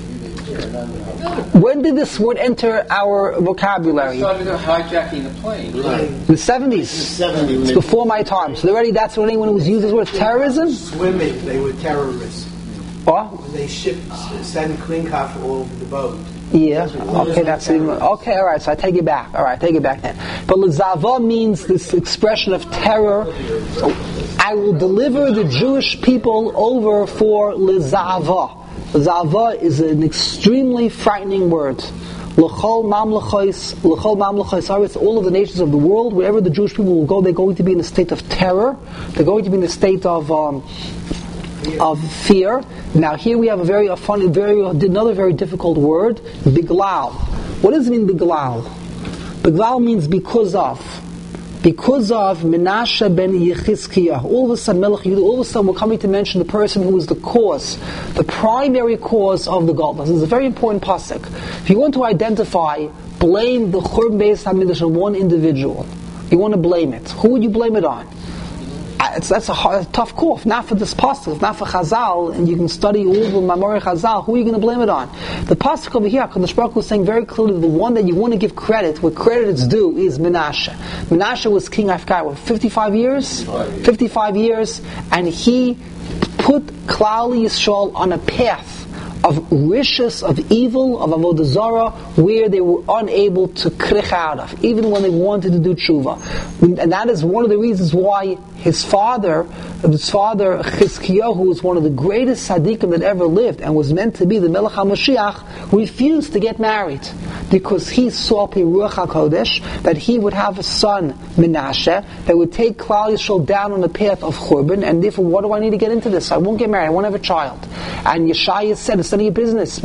When did this word enter our vocabulary? Started hijacking the plane. Right. The seventies. seventies. It's before my time. So already that's when anyone was using this word terrorism? Swimming, they were terrorists. What? When they shipped, sent Klinkhoff all over the boat. Yeah. Okay, that's even, okay. All right. So I take it back. All right, take it back then. But lezava means this expression of terror. I will deliver the Jewish people over for lezava. Zava is an extremely frightening word. L'chol mamlechos, l'chol mamlechos, all of the nations of the world, wherever the Jewish people will go, they're going to be in a state of terror. They're going to be in a state of um, of fear. Now here we have a very a funny, very another very difficult word, biglal. What does it mean, biglal? Biglal means because of. Because of Menashe ben Yechizkiah, all of a sudden, Melech Yehuda, all of a sudden we're coming to mention the person who was the cause, the primary cause of the Golus. This is a very important pasuk. If you want to identify, blame the Churban Beis HaMikdash on one individual. You want to blame it. Who would you blame it on? It's, that's a, hard, a tough call. If not for this pasuk, if not for Chazal, and you can study all the Mamorei Chazal, who are you going to blame it on? The pasuk over here, Kadosh Baruch Hu is saying very clearly, the one that you want to give credit, where credit is due, is Menashe. Menashe was king, I forgot, what, fifty-five years? fifty-five years, and he put Klal Yisrael on a path of of rishus, of evil, of avodah zarah, where they were unable to krich out of, even when they wanted to do tshuva. And that is one of the reasons why his father, his father Chizkiyahu, who was one of the greatest tzaddikim that ever lived and was meant to be the Melech HaMashiach, refused to get married, because he saw Piruach HaKodesh that he would have a son, Menashe, that would take Klal Yisrael down on the path of Churban, and therefore, what do I need to get into this? I won't get married, I won't have a child. And Yeshaya said, it's none of your business.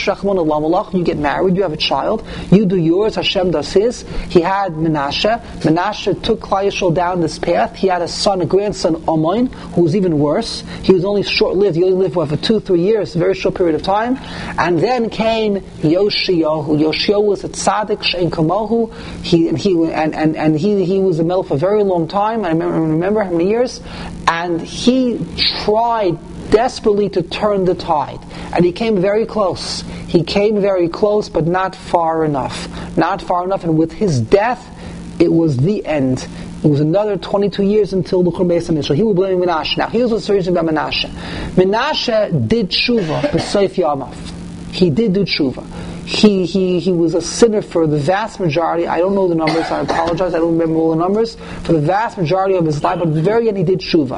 You get married, you have a child, you do yours, Hashem does his. He had Menashe. Menashe took Klal Yisrael down this path. He had a son, a grandson, Amoin, who was even worse. He was only short-lived. He only lived for two, three years, a very short period of time. And then came Yoshiyahu. Yoshiyahu was a tzaddik she'en kamohu. He and he and, and, and he he was a melech for a very long time. I remember, remember how many years. And he tried desperately to turn the tide, and he came very close. He came very close, but not far enough. Not far enough. And with his death, it was the end. It was another twenty-two years until the Churban Beis HaMikdash. He was blaming Menashe. Now, here's what's serious about Menashe. Menashe did tshuva b'seif yamav. He did do tshuva. He, he he was a sinner for the vast majority. I don't know the numbers. I apologize. I don't remember all the numbers. For the vast majority of his life, but at the very end, he did tshuva.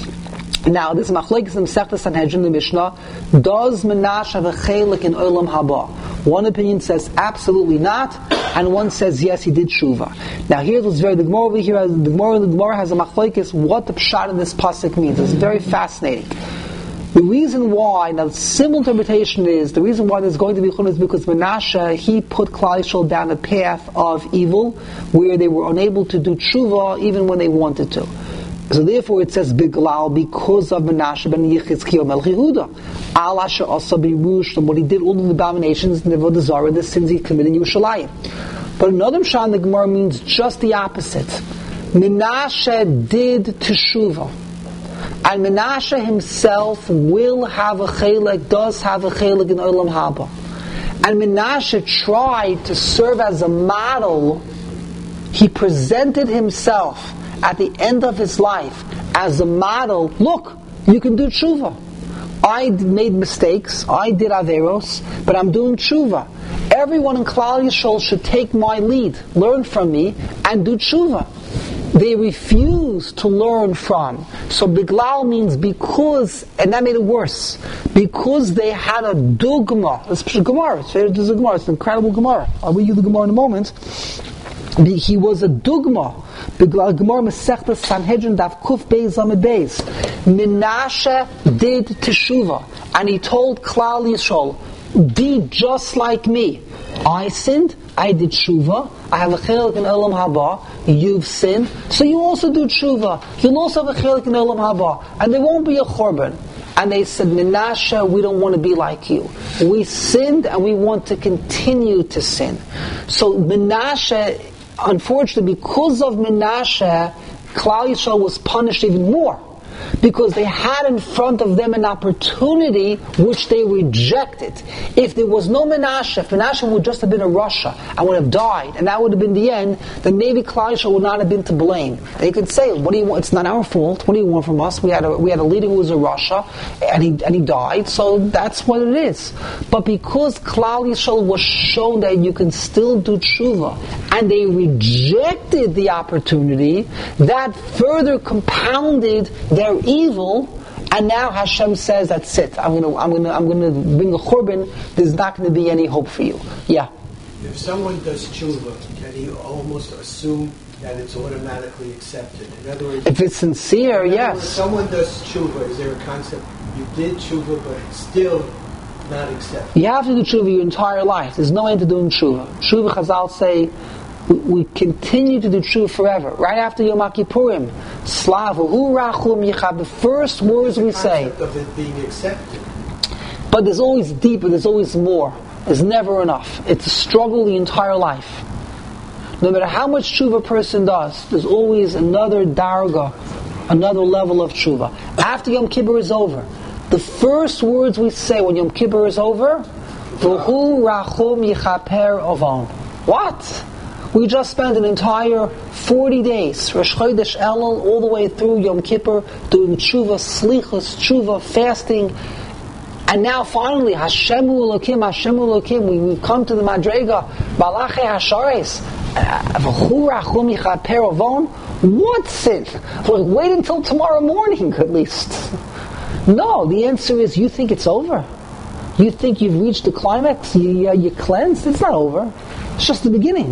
Now, this machlekes in Masechtas Sanhedrin, the Mishnah, does Menashe have a chelik in Olam Haba? One opinion says absolutely not, and one says yes, he did tshuva. Now, here's what's very, the Gemara over here, has, the Gemara, the Gemara has a machlekes, what the pshat in this pasuk means. It's very fascinating. The reason why, now the simple interpretation is, the reason why there's going to be chulun is because Menashe, he put Klal Yisrael down a path of evil, where they were unable to do tshuva even when they wanted to. So therefore it says Biglal, because of Menashe ben Yechizkiyahu Melech Yehuda. Al asher asa b'Yerushalayim, what he did, all the abominations, the avodah zarah, the sins he committed in Yerushalayim. But another pshat in the Gemara means just the opposite. Menashe did teshuvah, and Menashe himself will have a chelik, does have a chelik in Olam Haba. And Menashe tried to serve as a model. He presented himself at the end of his life as a model. Look, you can do tshuva. I made mistakes, I did averos, but I'm doing tshuva. Everyone in Klal Yisrael should take my lead, learn from me, and do tshuva. They refuse to learn from. So Biglal means because, and that made it worse, because they had a dogma. It's a Gemara, it's a Gemara, it's an incredible Gemara. I'll read you the Gemara in a moment. He was a dogma. Biglal Gemara Masechtas Sanhedrin Daf Kuf Beis Amid Beis. Menashe did teshuva, and he told Klal Yisrael, be just like me. I sinned, I did tshuva, I have a chelik in Olam Haba, you've sinned, so you also do tshuva. You'll also have a chelik in Olam Haba, and there won't be a churban. And they said, Menashe, we don't want to be like you. We sinned, and we want to continue to sin. So Menashe, unfortunately, because of Menashe, Klal Yisrael was punished even more, because they had in front of them an opportunity which they rejected. If there was no Menashe, if Menashe would just have been a Rasha and would have died, and that would have been the end, then maybe Klal Yisrael would not have been to blame. They could say, "What do you want? It's not our fault. What do you want from us? We had a we had a leader who was a Rasha, and he and he died, so that's what it is." But because Klal Yisrael was shown that you can still do tshuva, and they rejected the opportunity, that further compounded their evil, and now Hashem says, "That's it. I'm going to, I'm going to, I'm going to bring a churban. There's not going to be any hope for you." Yeah. If someone does tshuva, can he almost assume that it's automatically accepted? In other words, if it's sincere, in other yes. words, someone does tshuva. Is there a concept you did tshuva, but it's still not accepted? You have to do tshuva your entire life. There's no end to doing tshuva. Tshuva, Chazal say, we, we continue to do tshuva forever. Right after Yom Kippurim, Slavu Hu Rachum Yichab, the first words we say. Of it being accepted. But there's always deeper. There's always more. There's never enough. It's a struggle the entire life. No matter how much tshuva a person does, there's always another darga, another level of tshuva. After Yom Kippur is over, the first words we say when Yom Kippur is over, V'hu rachum yichaper avon. What? We just spent an entire forty days, Rosh Chodesh Elul, all the way through Yom Kippur, doing tshuva, slichus, tshuva, fasting. And now finally, Hashemu Elokim, Hashemu Elokim, we, we've come to the Madrega, Balachei Hashares, V'chu Rachum Yichaper Avon. What sin? Well, wait until tomorrow morning, at least. No, the answer is you think it's over. You think you've reached the climax, you, uh, you're cleansed. It's not over. It's just the beginning.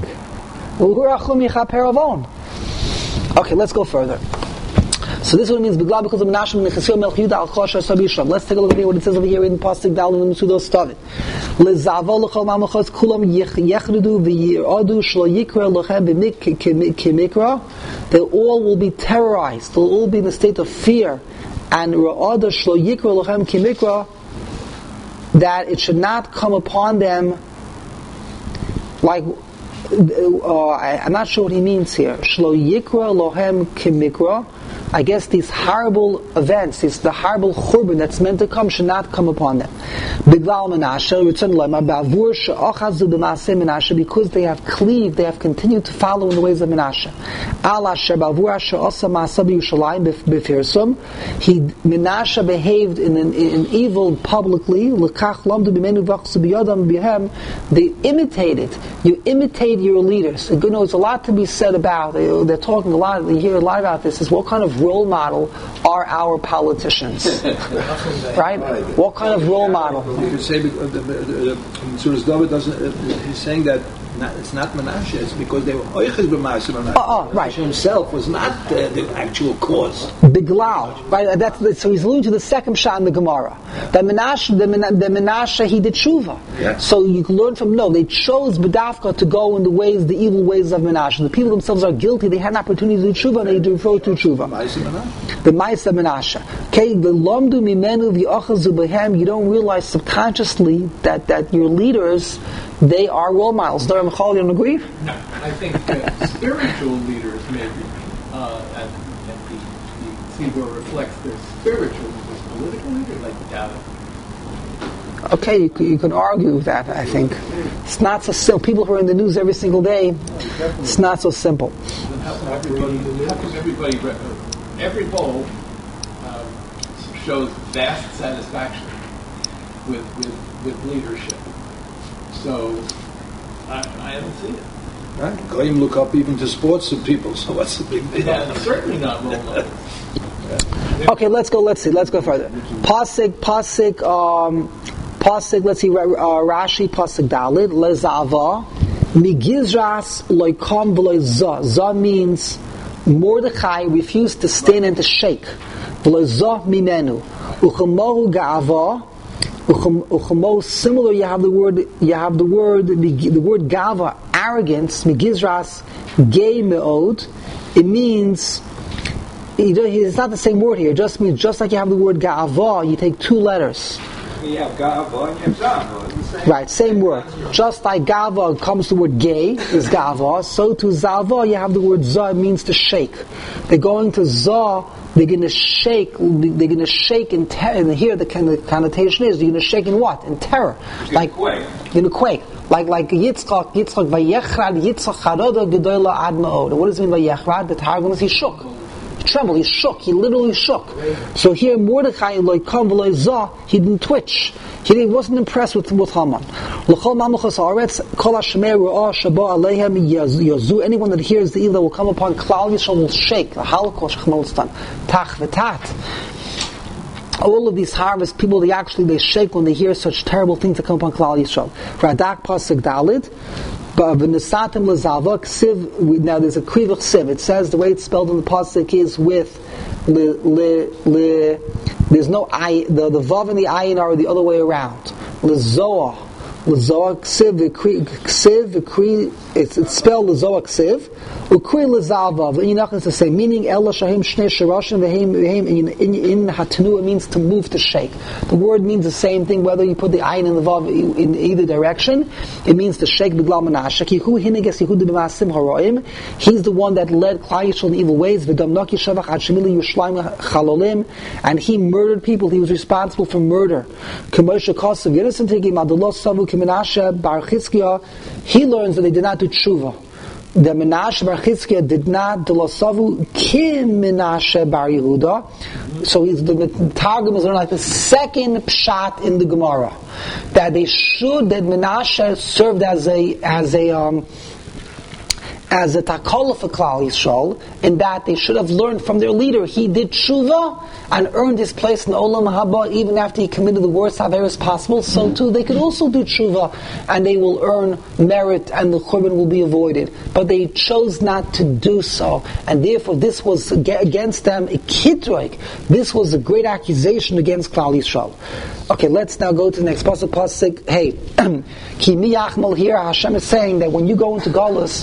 Okay, let's go further. So this is what it means. Because of Menashe Nechasio Melch Yuda Al Chosha Sabisham. Let's take a look at what it says over here in Pasuk Dal in the Mesudo Stavit. Lezavo l'chol mamachos kulam yechridu v'yiradu shlo yikra lochem b'mikra. They all will be terrorized. They'll all be in a state of fear. And ra'adu shlo yikra lochem kimikra, that it should not come upon them like, uh, I, I'm not sure what he means here. Shlo yikra lohem kimikra. I guess these horrible events, these, the horrible churban that's meant to come, should not come upon them. Biglal Menashe, because they have cleaved, they have continued to follow in the ways of Menashe. He, Menashe behaved in an in evil publicly. They imitated. You imitate your leaders. You know, there's a lot to be said about. They're talking a lot. You hear a lot about this. Is what kind of role model are our politicians? Right? What kind of role model? You could say because the, the, the, Surah David doesn't. Uh, he's saying that not, it's not Menashe. It's because they were oiches b'maaseh Menashe. Oh, oh, right. Menashe himself was not uh, the actual cause. Biglal, right? That's, so he's alluding to the second shot in the Gemara. The Menashe, the, the Menashe, he did tshuva. Yeah. So you can learn from no. They chose B'davka to go in the ways, the evil ways of Menashe. The people themselves are guilty. They had an opportunity to do tshuva, and they devoted to tshuva. The Ma'aseh Menashe. Okay, the Lomdu Mimenu v'Ochazu Behem. You don't realize subconsciously that that your leaders, they are role models. Dara Michal, you don't agree? No, I think uh, spiritual leaders maybe, uh, and, and the, the Tzibur reflects their spiritual leaders, political leaders like David. Okay, you, you can argue with that, I think. It's not so simple. People who are in the news every single day, it's not so simple. How come everybody, how come everybody, every poll uh, shows vast satisfaction with, with, with leadership? So, I, I haven't seen it. Right? Goyim look up even to sports people, so what's the big deal? Yeah, certainly not role models. Okay, let's go, let's see, let's go further. Pasik, Pasik, um, Pasik, let's see, uh, Rashi, Pasik Dalid, Lezava, Migizras, Loikam, V'loi Zah. Zah means Mordechai refused to stand and to shake. V'loi Zah mimenu. Uchamohu ga'ava, Uchamo, similar, you have the word, you have the word, the word gava, arrogance, migizras, gay me'od. It means, it's not the same word here. It just means, just like you have the word ga'ava, you take two letters. You have gava and you have zava. Right, same word. Just like gava comes the word gay, is gava, so to zava you have the word zah, it means to shake. They're going to zah, they're going to shake, they're going to shake in terror, and here the connotation is, you're going to shake in what? In terror. Like, you're going to quake. Like, like Yitzchak, Yitzchak, vayechrad, Yitzchak, charoda, gedoyla, ad ma'od. What does it mean vayechrad? The Targum is he shook. He trembled, he shook, he literally shook. So here Mordechai, like come v'loy zah, he didn't twitch. He didn't, wasn't impressed with, with Haman. L'chol mamluchos haaretz, kol hashemei ru'ah shaba aleihem yazu. Anyone that hears the evil that will come upon Klal Yisrael will shake. The Holocaust, Chmalstan, Tach v'tat. All of these harvest people, they actually, they shake when they hear such terrible things that come upon Klal Yisrael. Radak pasuk dalid. Now there's a krivach siv. It says the way it's spelled in the pasuk is with le, le, le, there's no I, the, the vav and the ayin are the other way around. Lezoah, lezoah ksiv, ksiv, it's, it's spelled lezoah ksiv. Ukri lezavav. Inach is the same meaning. Ella shahim shnei shirashim v'heim v'heim in in hatanu. It means to move, to shake. The word means the same thing whether you put the ayin and the vav in either direction. It means to shake. B'glal Menashe. Kihu hiniges Yehuda b'masim haroim. He's the one that led Klal Yisrael in evil ways. V'damnaki shavach ad shemili Yerushalayim chalolim. And he murdered people. He was responsible for murder. K'moshe Kosev Yedison Tegi Madolos Savu K'Menashe Bar Chizkiah. He learns that they did not do tshuva. the Menashe bar Chizkiah did not delasavu kim Menashe bar Yehuda. So he's, the, the Targum is like the second pshat in the Gemara, that they should, that Menashe served as a as a um, as a takala for Klal Yisrael, in that they should have learned from their leader. He did tshuva and earned his place in Olam Haba even after he committed the worst averos possible. So too, they could also do tshuva and they will earn merit and the churban will be avoided. But they chose not to do so, and therefore this was against them a kitroik. This was a great accusation against Klal Yisrael. Okay, let's now go to the next pasuk. Pasuk, hey, ki mi yachmal here. Hashem is saying that when you go into Galus,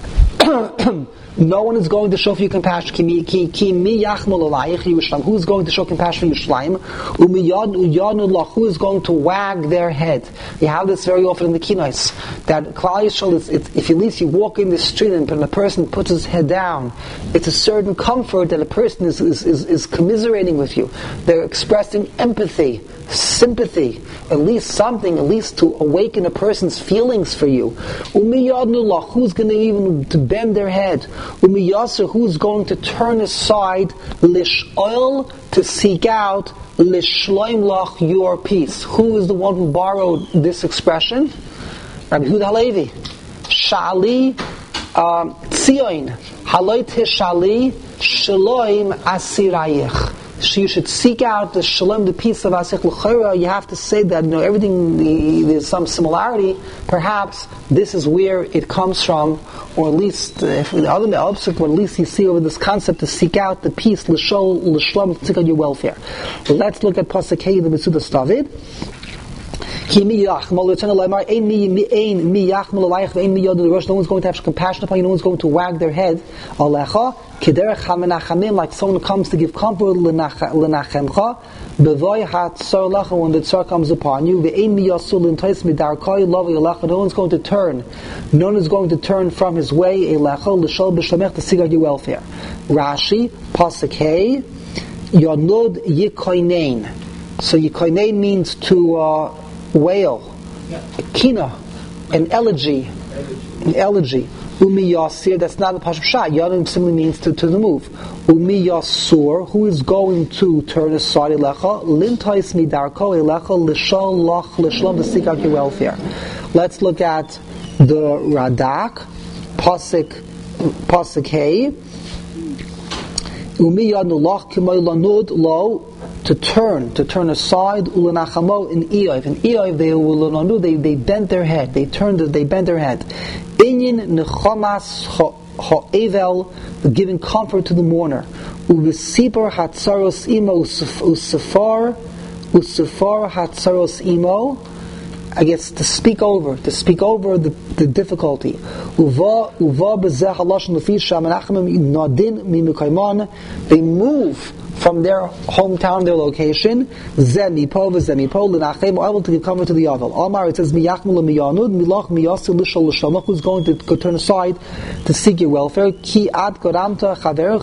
no one is going to show for you compassion. Ki mi yachmal alayich Yerushalayim. Who is going to show compassion for Yerushalayim? Umiyad uyanu lach. Who is going to wag their head? You have this very often in the kinos. That Klal Yisrael is, it's, if at least you walk in the street and a person puts his head down, it's a certain comfort that a person is is, is, is commiserating with you. They're expressing empathy, sympathy, at least something, at least to awaken a person's feelings for you. Umiyadnu lach. Who's going to even to bend their head? Umiyasser. Who's going to turn aside? Lish'oil, to seek out lishloim lach, your peace. Who is the one who borrowed this expression? Rabbi Yehuda Halevi. Shali Tzion Haloit Hishali Shaloim Asirayich. So you should seek out the shalom, the peace of Asich L'chora. You have to say that, you know, everything, the, there's some similarity. Perhaps this is where it comes from, or at least, uh, if the other opposite, or at least you see over this concept to seek out the peace, l'shol, l'shlom, to seek out your welfare. Well, let's look at Pasuk Hey, the Metzudas David. No one's going to have compassion upon you. No one's going to wag their head. Like someone comes to give comfort when the tsar comes upon you. No one's going to turn. No one is going to turn from his way. To seek out your welfare. Rashi, Pasuk Hey, Yonod Yikoinein. So Yikoinein means to uh, wail, yeah. A kina, an elegy, an elegy. Umi yasir, that's not a pashut shot. Yadim simply means to, to move. Umi yasur, who is going to turn aside elecha, lintais midarko elecha, lishol lach lishlom, to seek out your welfare. Let's look at the Radak, pasuk, pasuk Hey. Umi yadu lach k'may lanud lo, to turn, to turn aside, ulanachamo in Eiv. In Eiv, they ulananu, they they bent their head, they turned, they bent their head. Inyan nechamas ha'evel, giving comfort to the mourner. Uvesipar hatzaros imo usafar usafar hatzaros imo. I guess to speak over, to speak over the, the difficulty. Uva uva bezeh halashon lefisha menachem nadin mimukayman. They move from their hometown, their location. Zemipo v'zemipo l'nachem, able to give comfort to the Yavel. Amar, it says miyachmul miyanud milach miyasu l'shol l'shalach. Who's going to go turn aside to seek your welfare? Ki ad goramta chaver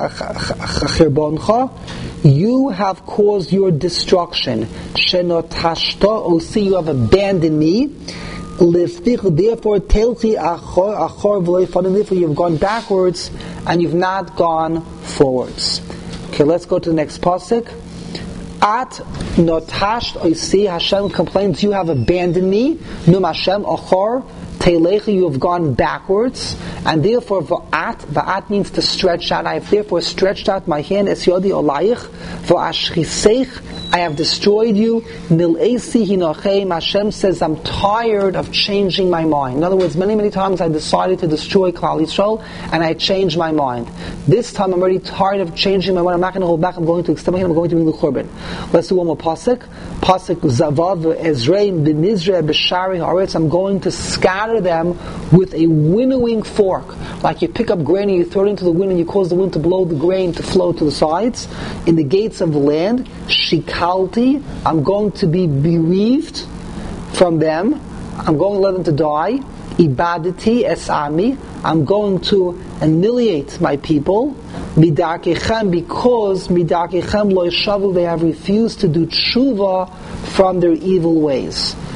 chirboncha. You have caused your destruction. Shenotashta osi, you have abandoned me. Therefore, telchi achor achor v'lo yifanim. Therefore, you have gone backwards and you've not gone forwards. Okay, let's go to the next pasuk. At notasht oisi, Hashem complains, you have abandoned me. Num Hashem achor teilechi, you have gone backwards, and therefore va'at, va'at means to stretch out. I have therefore stretched out my hand, es yodi olayich, va'ashchiseich, I have destroyed you. Nil'esi hinochem, Hashem says, I'm tired of changing my mind. In other words, many, many times I decided to destroy Klal Yisrael, and I changed my mind. This time I'm already tired of changing my mind. I'm not going to hold back. I'm going to extend my hand. I'm going to bring the Churban. Let's do one more pasuk. Pasuk Zavav Ezrein B'Nizre B'Shari Haaretz. I'm going to scatter them with a winnowing fork. Like you pick up grain and you throw it into the wind and you cause the wind to blow the grain to flow to the sides. In the gates of the land, Shikalti, I'm going to be bereaved from them. I'm going to let them to die. Ibadati esami, I'm going to annihilate my people. Midakechem, because midakechem lo yishavu, they have refused to do tshuva from their evil ways.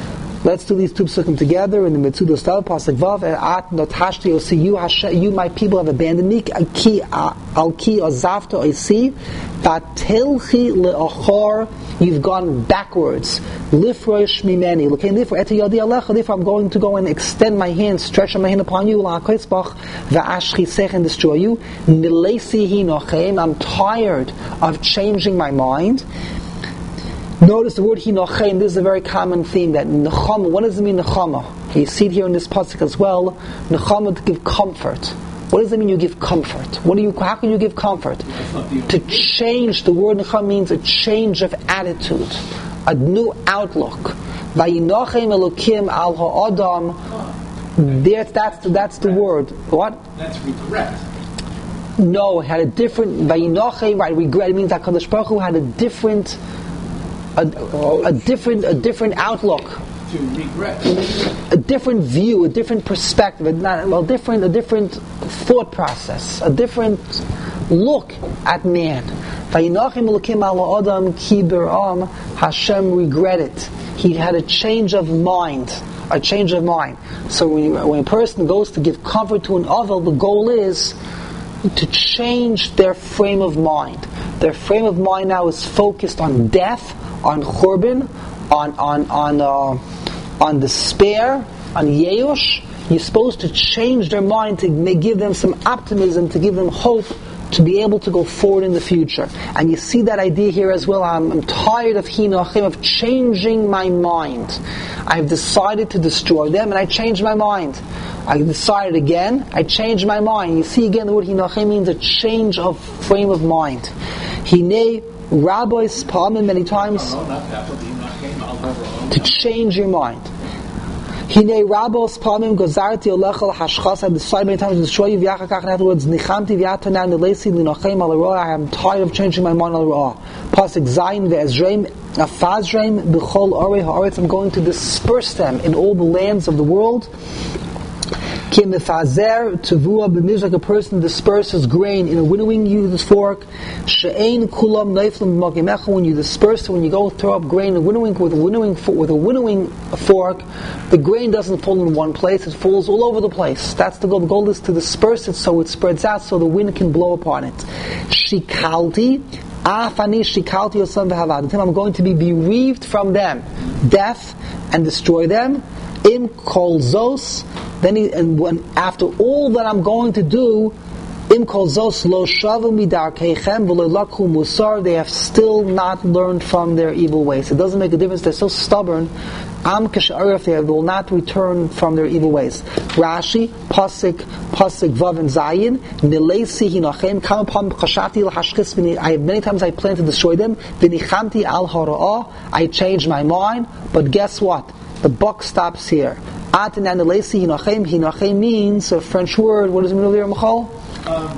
Let's do these two psukim together in the Metzudos Dalet, Pasuk Vav. At notashti osi, you Hashem, you my people have abandoned me. Al ki azavta osi, batilchi leachor. You've gone backwards. Lifrosh mimeni. Look, therefore, eti yadi alecha. Therefore, I'm going to go and extend my hand, stretch my hand upon you. La'akoisbach va'ashchi sech and destroy you. Nilesi hi nochem. I'm tired of changing my mind. Notice the word hinochem. This is a very common theme. That nechama. What does it mean nechama? You see it here in this pasuk as well. Nechama, to give comfort. What does it mean? You give comfort. What do you? How can you give comfort? To change. The word nechama means a change of attitude, a new outlook. Vayinochem elokim al ha'adam. That's that's the, that's the word. What? That's regret. No, it had a different. Vayinochem. Right, regret. It means that Kadosh Baruch Hu had a different. A, a different, a different outlook, to regret, a different view, a different perspective, not well, different, a different thought process, a different look at man. Hashem regretted. He had a change of mind, a change of mind. So when, you, when a person goes to give comfort to an avel, the goal is to change their frame of mind. Their frame of mind now is focused on death, on churban, on on on uh, on despair, on yeush. You're supposed to change their mind to give them some optimism, to give them hope, to be able to go forward in the future. And you see that idea here as well. I'm, I'm tired of hinachim, of changing my mind. I've decided to destroy them, and I changed my mind. I decided again, I changed my mind. You see again, the word hinachim means a change of frame of mind. Hinei rabbis palmin many times to change your mind. Hinei rabbos palmim gozarti olechal hashchas. I decided many times to destroy you. V'yachakach, and afterwards nichamti v'yatana nilesi linochem al roa. I am tired of changing my mind al roa. Pasuk zayin ve'ezreim afazreim b'chol orei haaretz. I'm going to disperse them in all the lands of the world. Kim mefazer tevua b'mizrach, like a person disperses grain in a winnowing fork. She'ein kulam neiflim b'magimecha. When you disperse, when you go throw up grain in a winnowing with a winnowing with a winnowing fork, the grain doesn't fall in one place; it falls all over the place. That's the goal. The goal is to disperse it so it spreads out, so the wind can blow upon it. Shikalti. I'm going to be bereaved from them, death, and destroy them. Im kol zos. Then he, and when after all that I'm going to do, im kol zos lo shavu midarkeichem v'lo lakhu musar. They have still not learned from their evil ways. It doesn't make a difference. They're so stubborn. Am k'she'aref, they will not return from their evil ways. Rashi, pasuk, pasuk vav and zayin. Nilesi hinachem kam upon chashati l'hashchis. I have many times I plan to destroy them. V'nichamti al hara'ah. I changed my mind, but guess what? The buck stops here. Atinan nilesi hinachem. Hinachem means a French word. What does it mean over here, Michal? Um,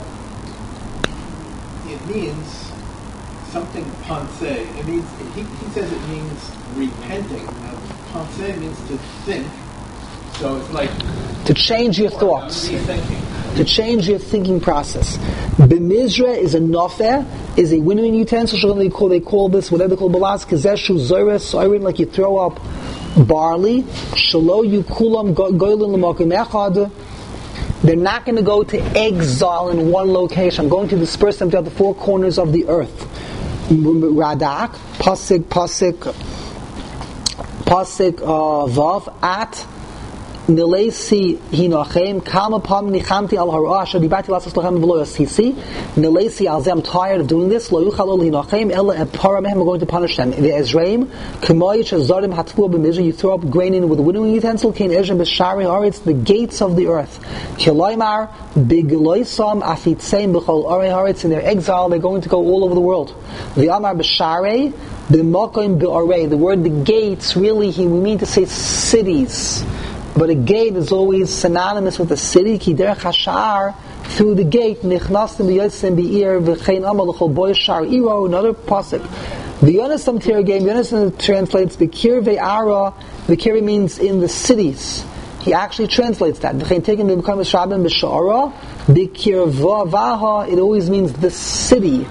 it means something pensé. It means he, he says it means repenting. Now, pensé means to think. So it's like to change your thoughts, rethinking. To change your thinking process. B'mizra is a nofeh, is a winnowing utensil. So they call they call this whatever they call balas kazeshu zoyres soirin, like you throw up barley. Shalo you kulam goylin l'makom echad. They're not going to go to exile in one location. I'm going to disperse them throughout the four corners of the earth. Radak, pasik, pasik, pasik, uh, vav, at, nilesi hinachem, kam upon nichamti al hara'ah, shadibati lasas lachem v'lo yasisi, nilesi al zeh, I'm tired of doing this, lo yuchal ol hinachem, ela eparamehem, we're going to punish them. Ve'ezreim, k'moy shazarim hatfu b'mizra, you throw up grain in with a winnowing utensil, kein ezreim b'shari haaretz, the gates of the earth. Kiloimar, b'giloisam afitzeim b'chol orei haaretz, in their exile, they're going to go all over the world. Ve'amar b'sharei, b'mokoim b'orei, the word the gates, really, he, we mean to say cities. But a gate is always synonymous with a city. Ki derech hashar, through the gate, nichnastim b'yotzim b'ir v'chein amal l'chol boy shar iro. Another pasuk. V'yonisam tiragim. Yonisam translates the kirvei ara. The kirvei means in the cities. He actually translates that. V'chein tekim b'mekam b'shabim b'shara b'kirvavaha. It always means the city.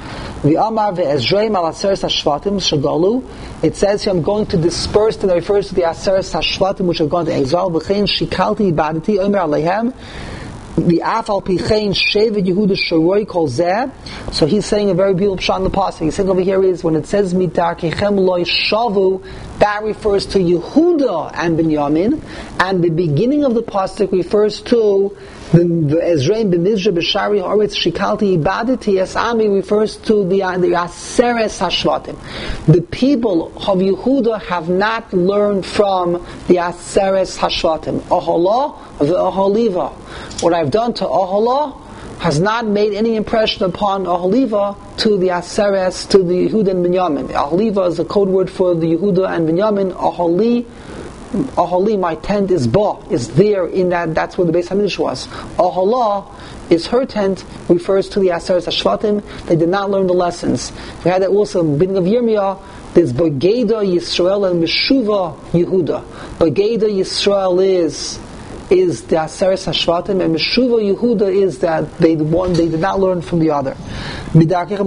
V'amar ve'ezreim al aseres hashvatim shagalu. It says here, I'm going to disperse them. It refers to the aseres hashvatim which have gone to exile. V'chein shikalti ibadati omer aleihem. The afal pichein shevet Yehuda shoroi kol zeh. So he's saying a very beautiful pshat in the pasuk. He's saying over here is when it says midarkechem loy shavu, that refers to Yehuda and Binyamin, and the beginning of the pasuk refers to the Ezraim b'mizra b'shari ha'aretz shikalti ibadati esami, refers to the the aseres hashvatim. The people of Yehuda have not learned from the aseres hashvatim. Oholah v'oholiva. What I've done to Oholah has not made any impression upon Oholiva to the Aseres, to the Yehuda and Binyamin. Oholiva is a code word for the Yehuda and Binyamin. Oholi, Oholi, my tent is Ba, is there in that, that's where the Beis HaMikdash was. Oholah is her tent, refers to the Aseres HaShvatim. They did not learn the lessons. We had that also in the beginning of Yirmiyah. There's Bageda Yisrael and Meshuva Yehuda. Bageda Yisrael is is the Aseres Hashvatim, and Meshuva Yehuda is that they one they did not learn from the other. The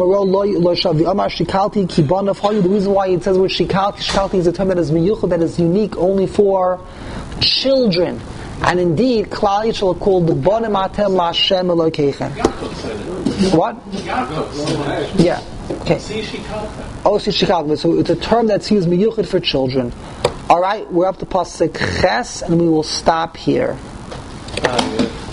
reason why it says with shikalti, shikalti is a term that is miyuchad, that is unique only for children. And indeed, Klal Yisrael are called the Bonim Atem LaHashem Elokeichem. What? Yeah. Okay. Oh, see shikalti. So it's a term that's used miyuchad for children. All right, we're up to pasuk Ches, and we will stop here.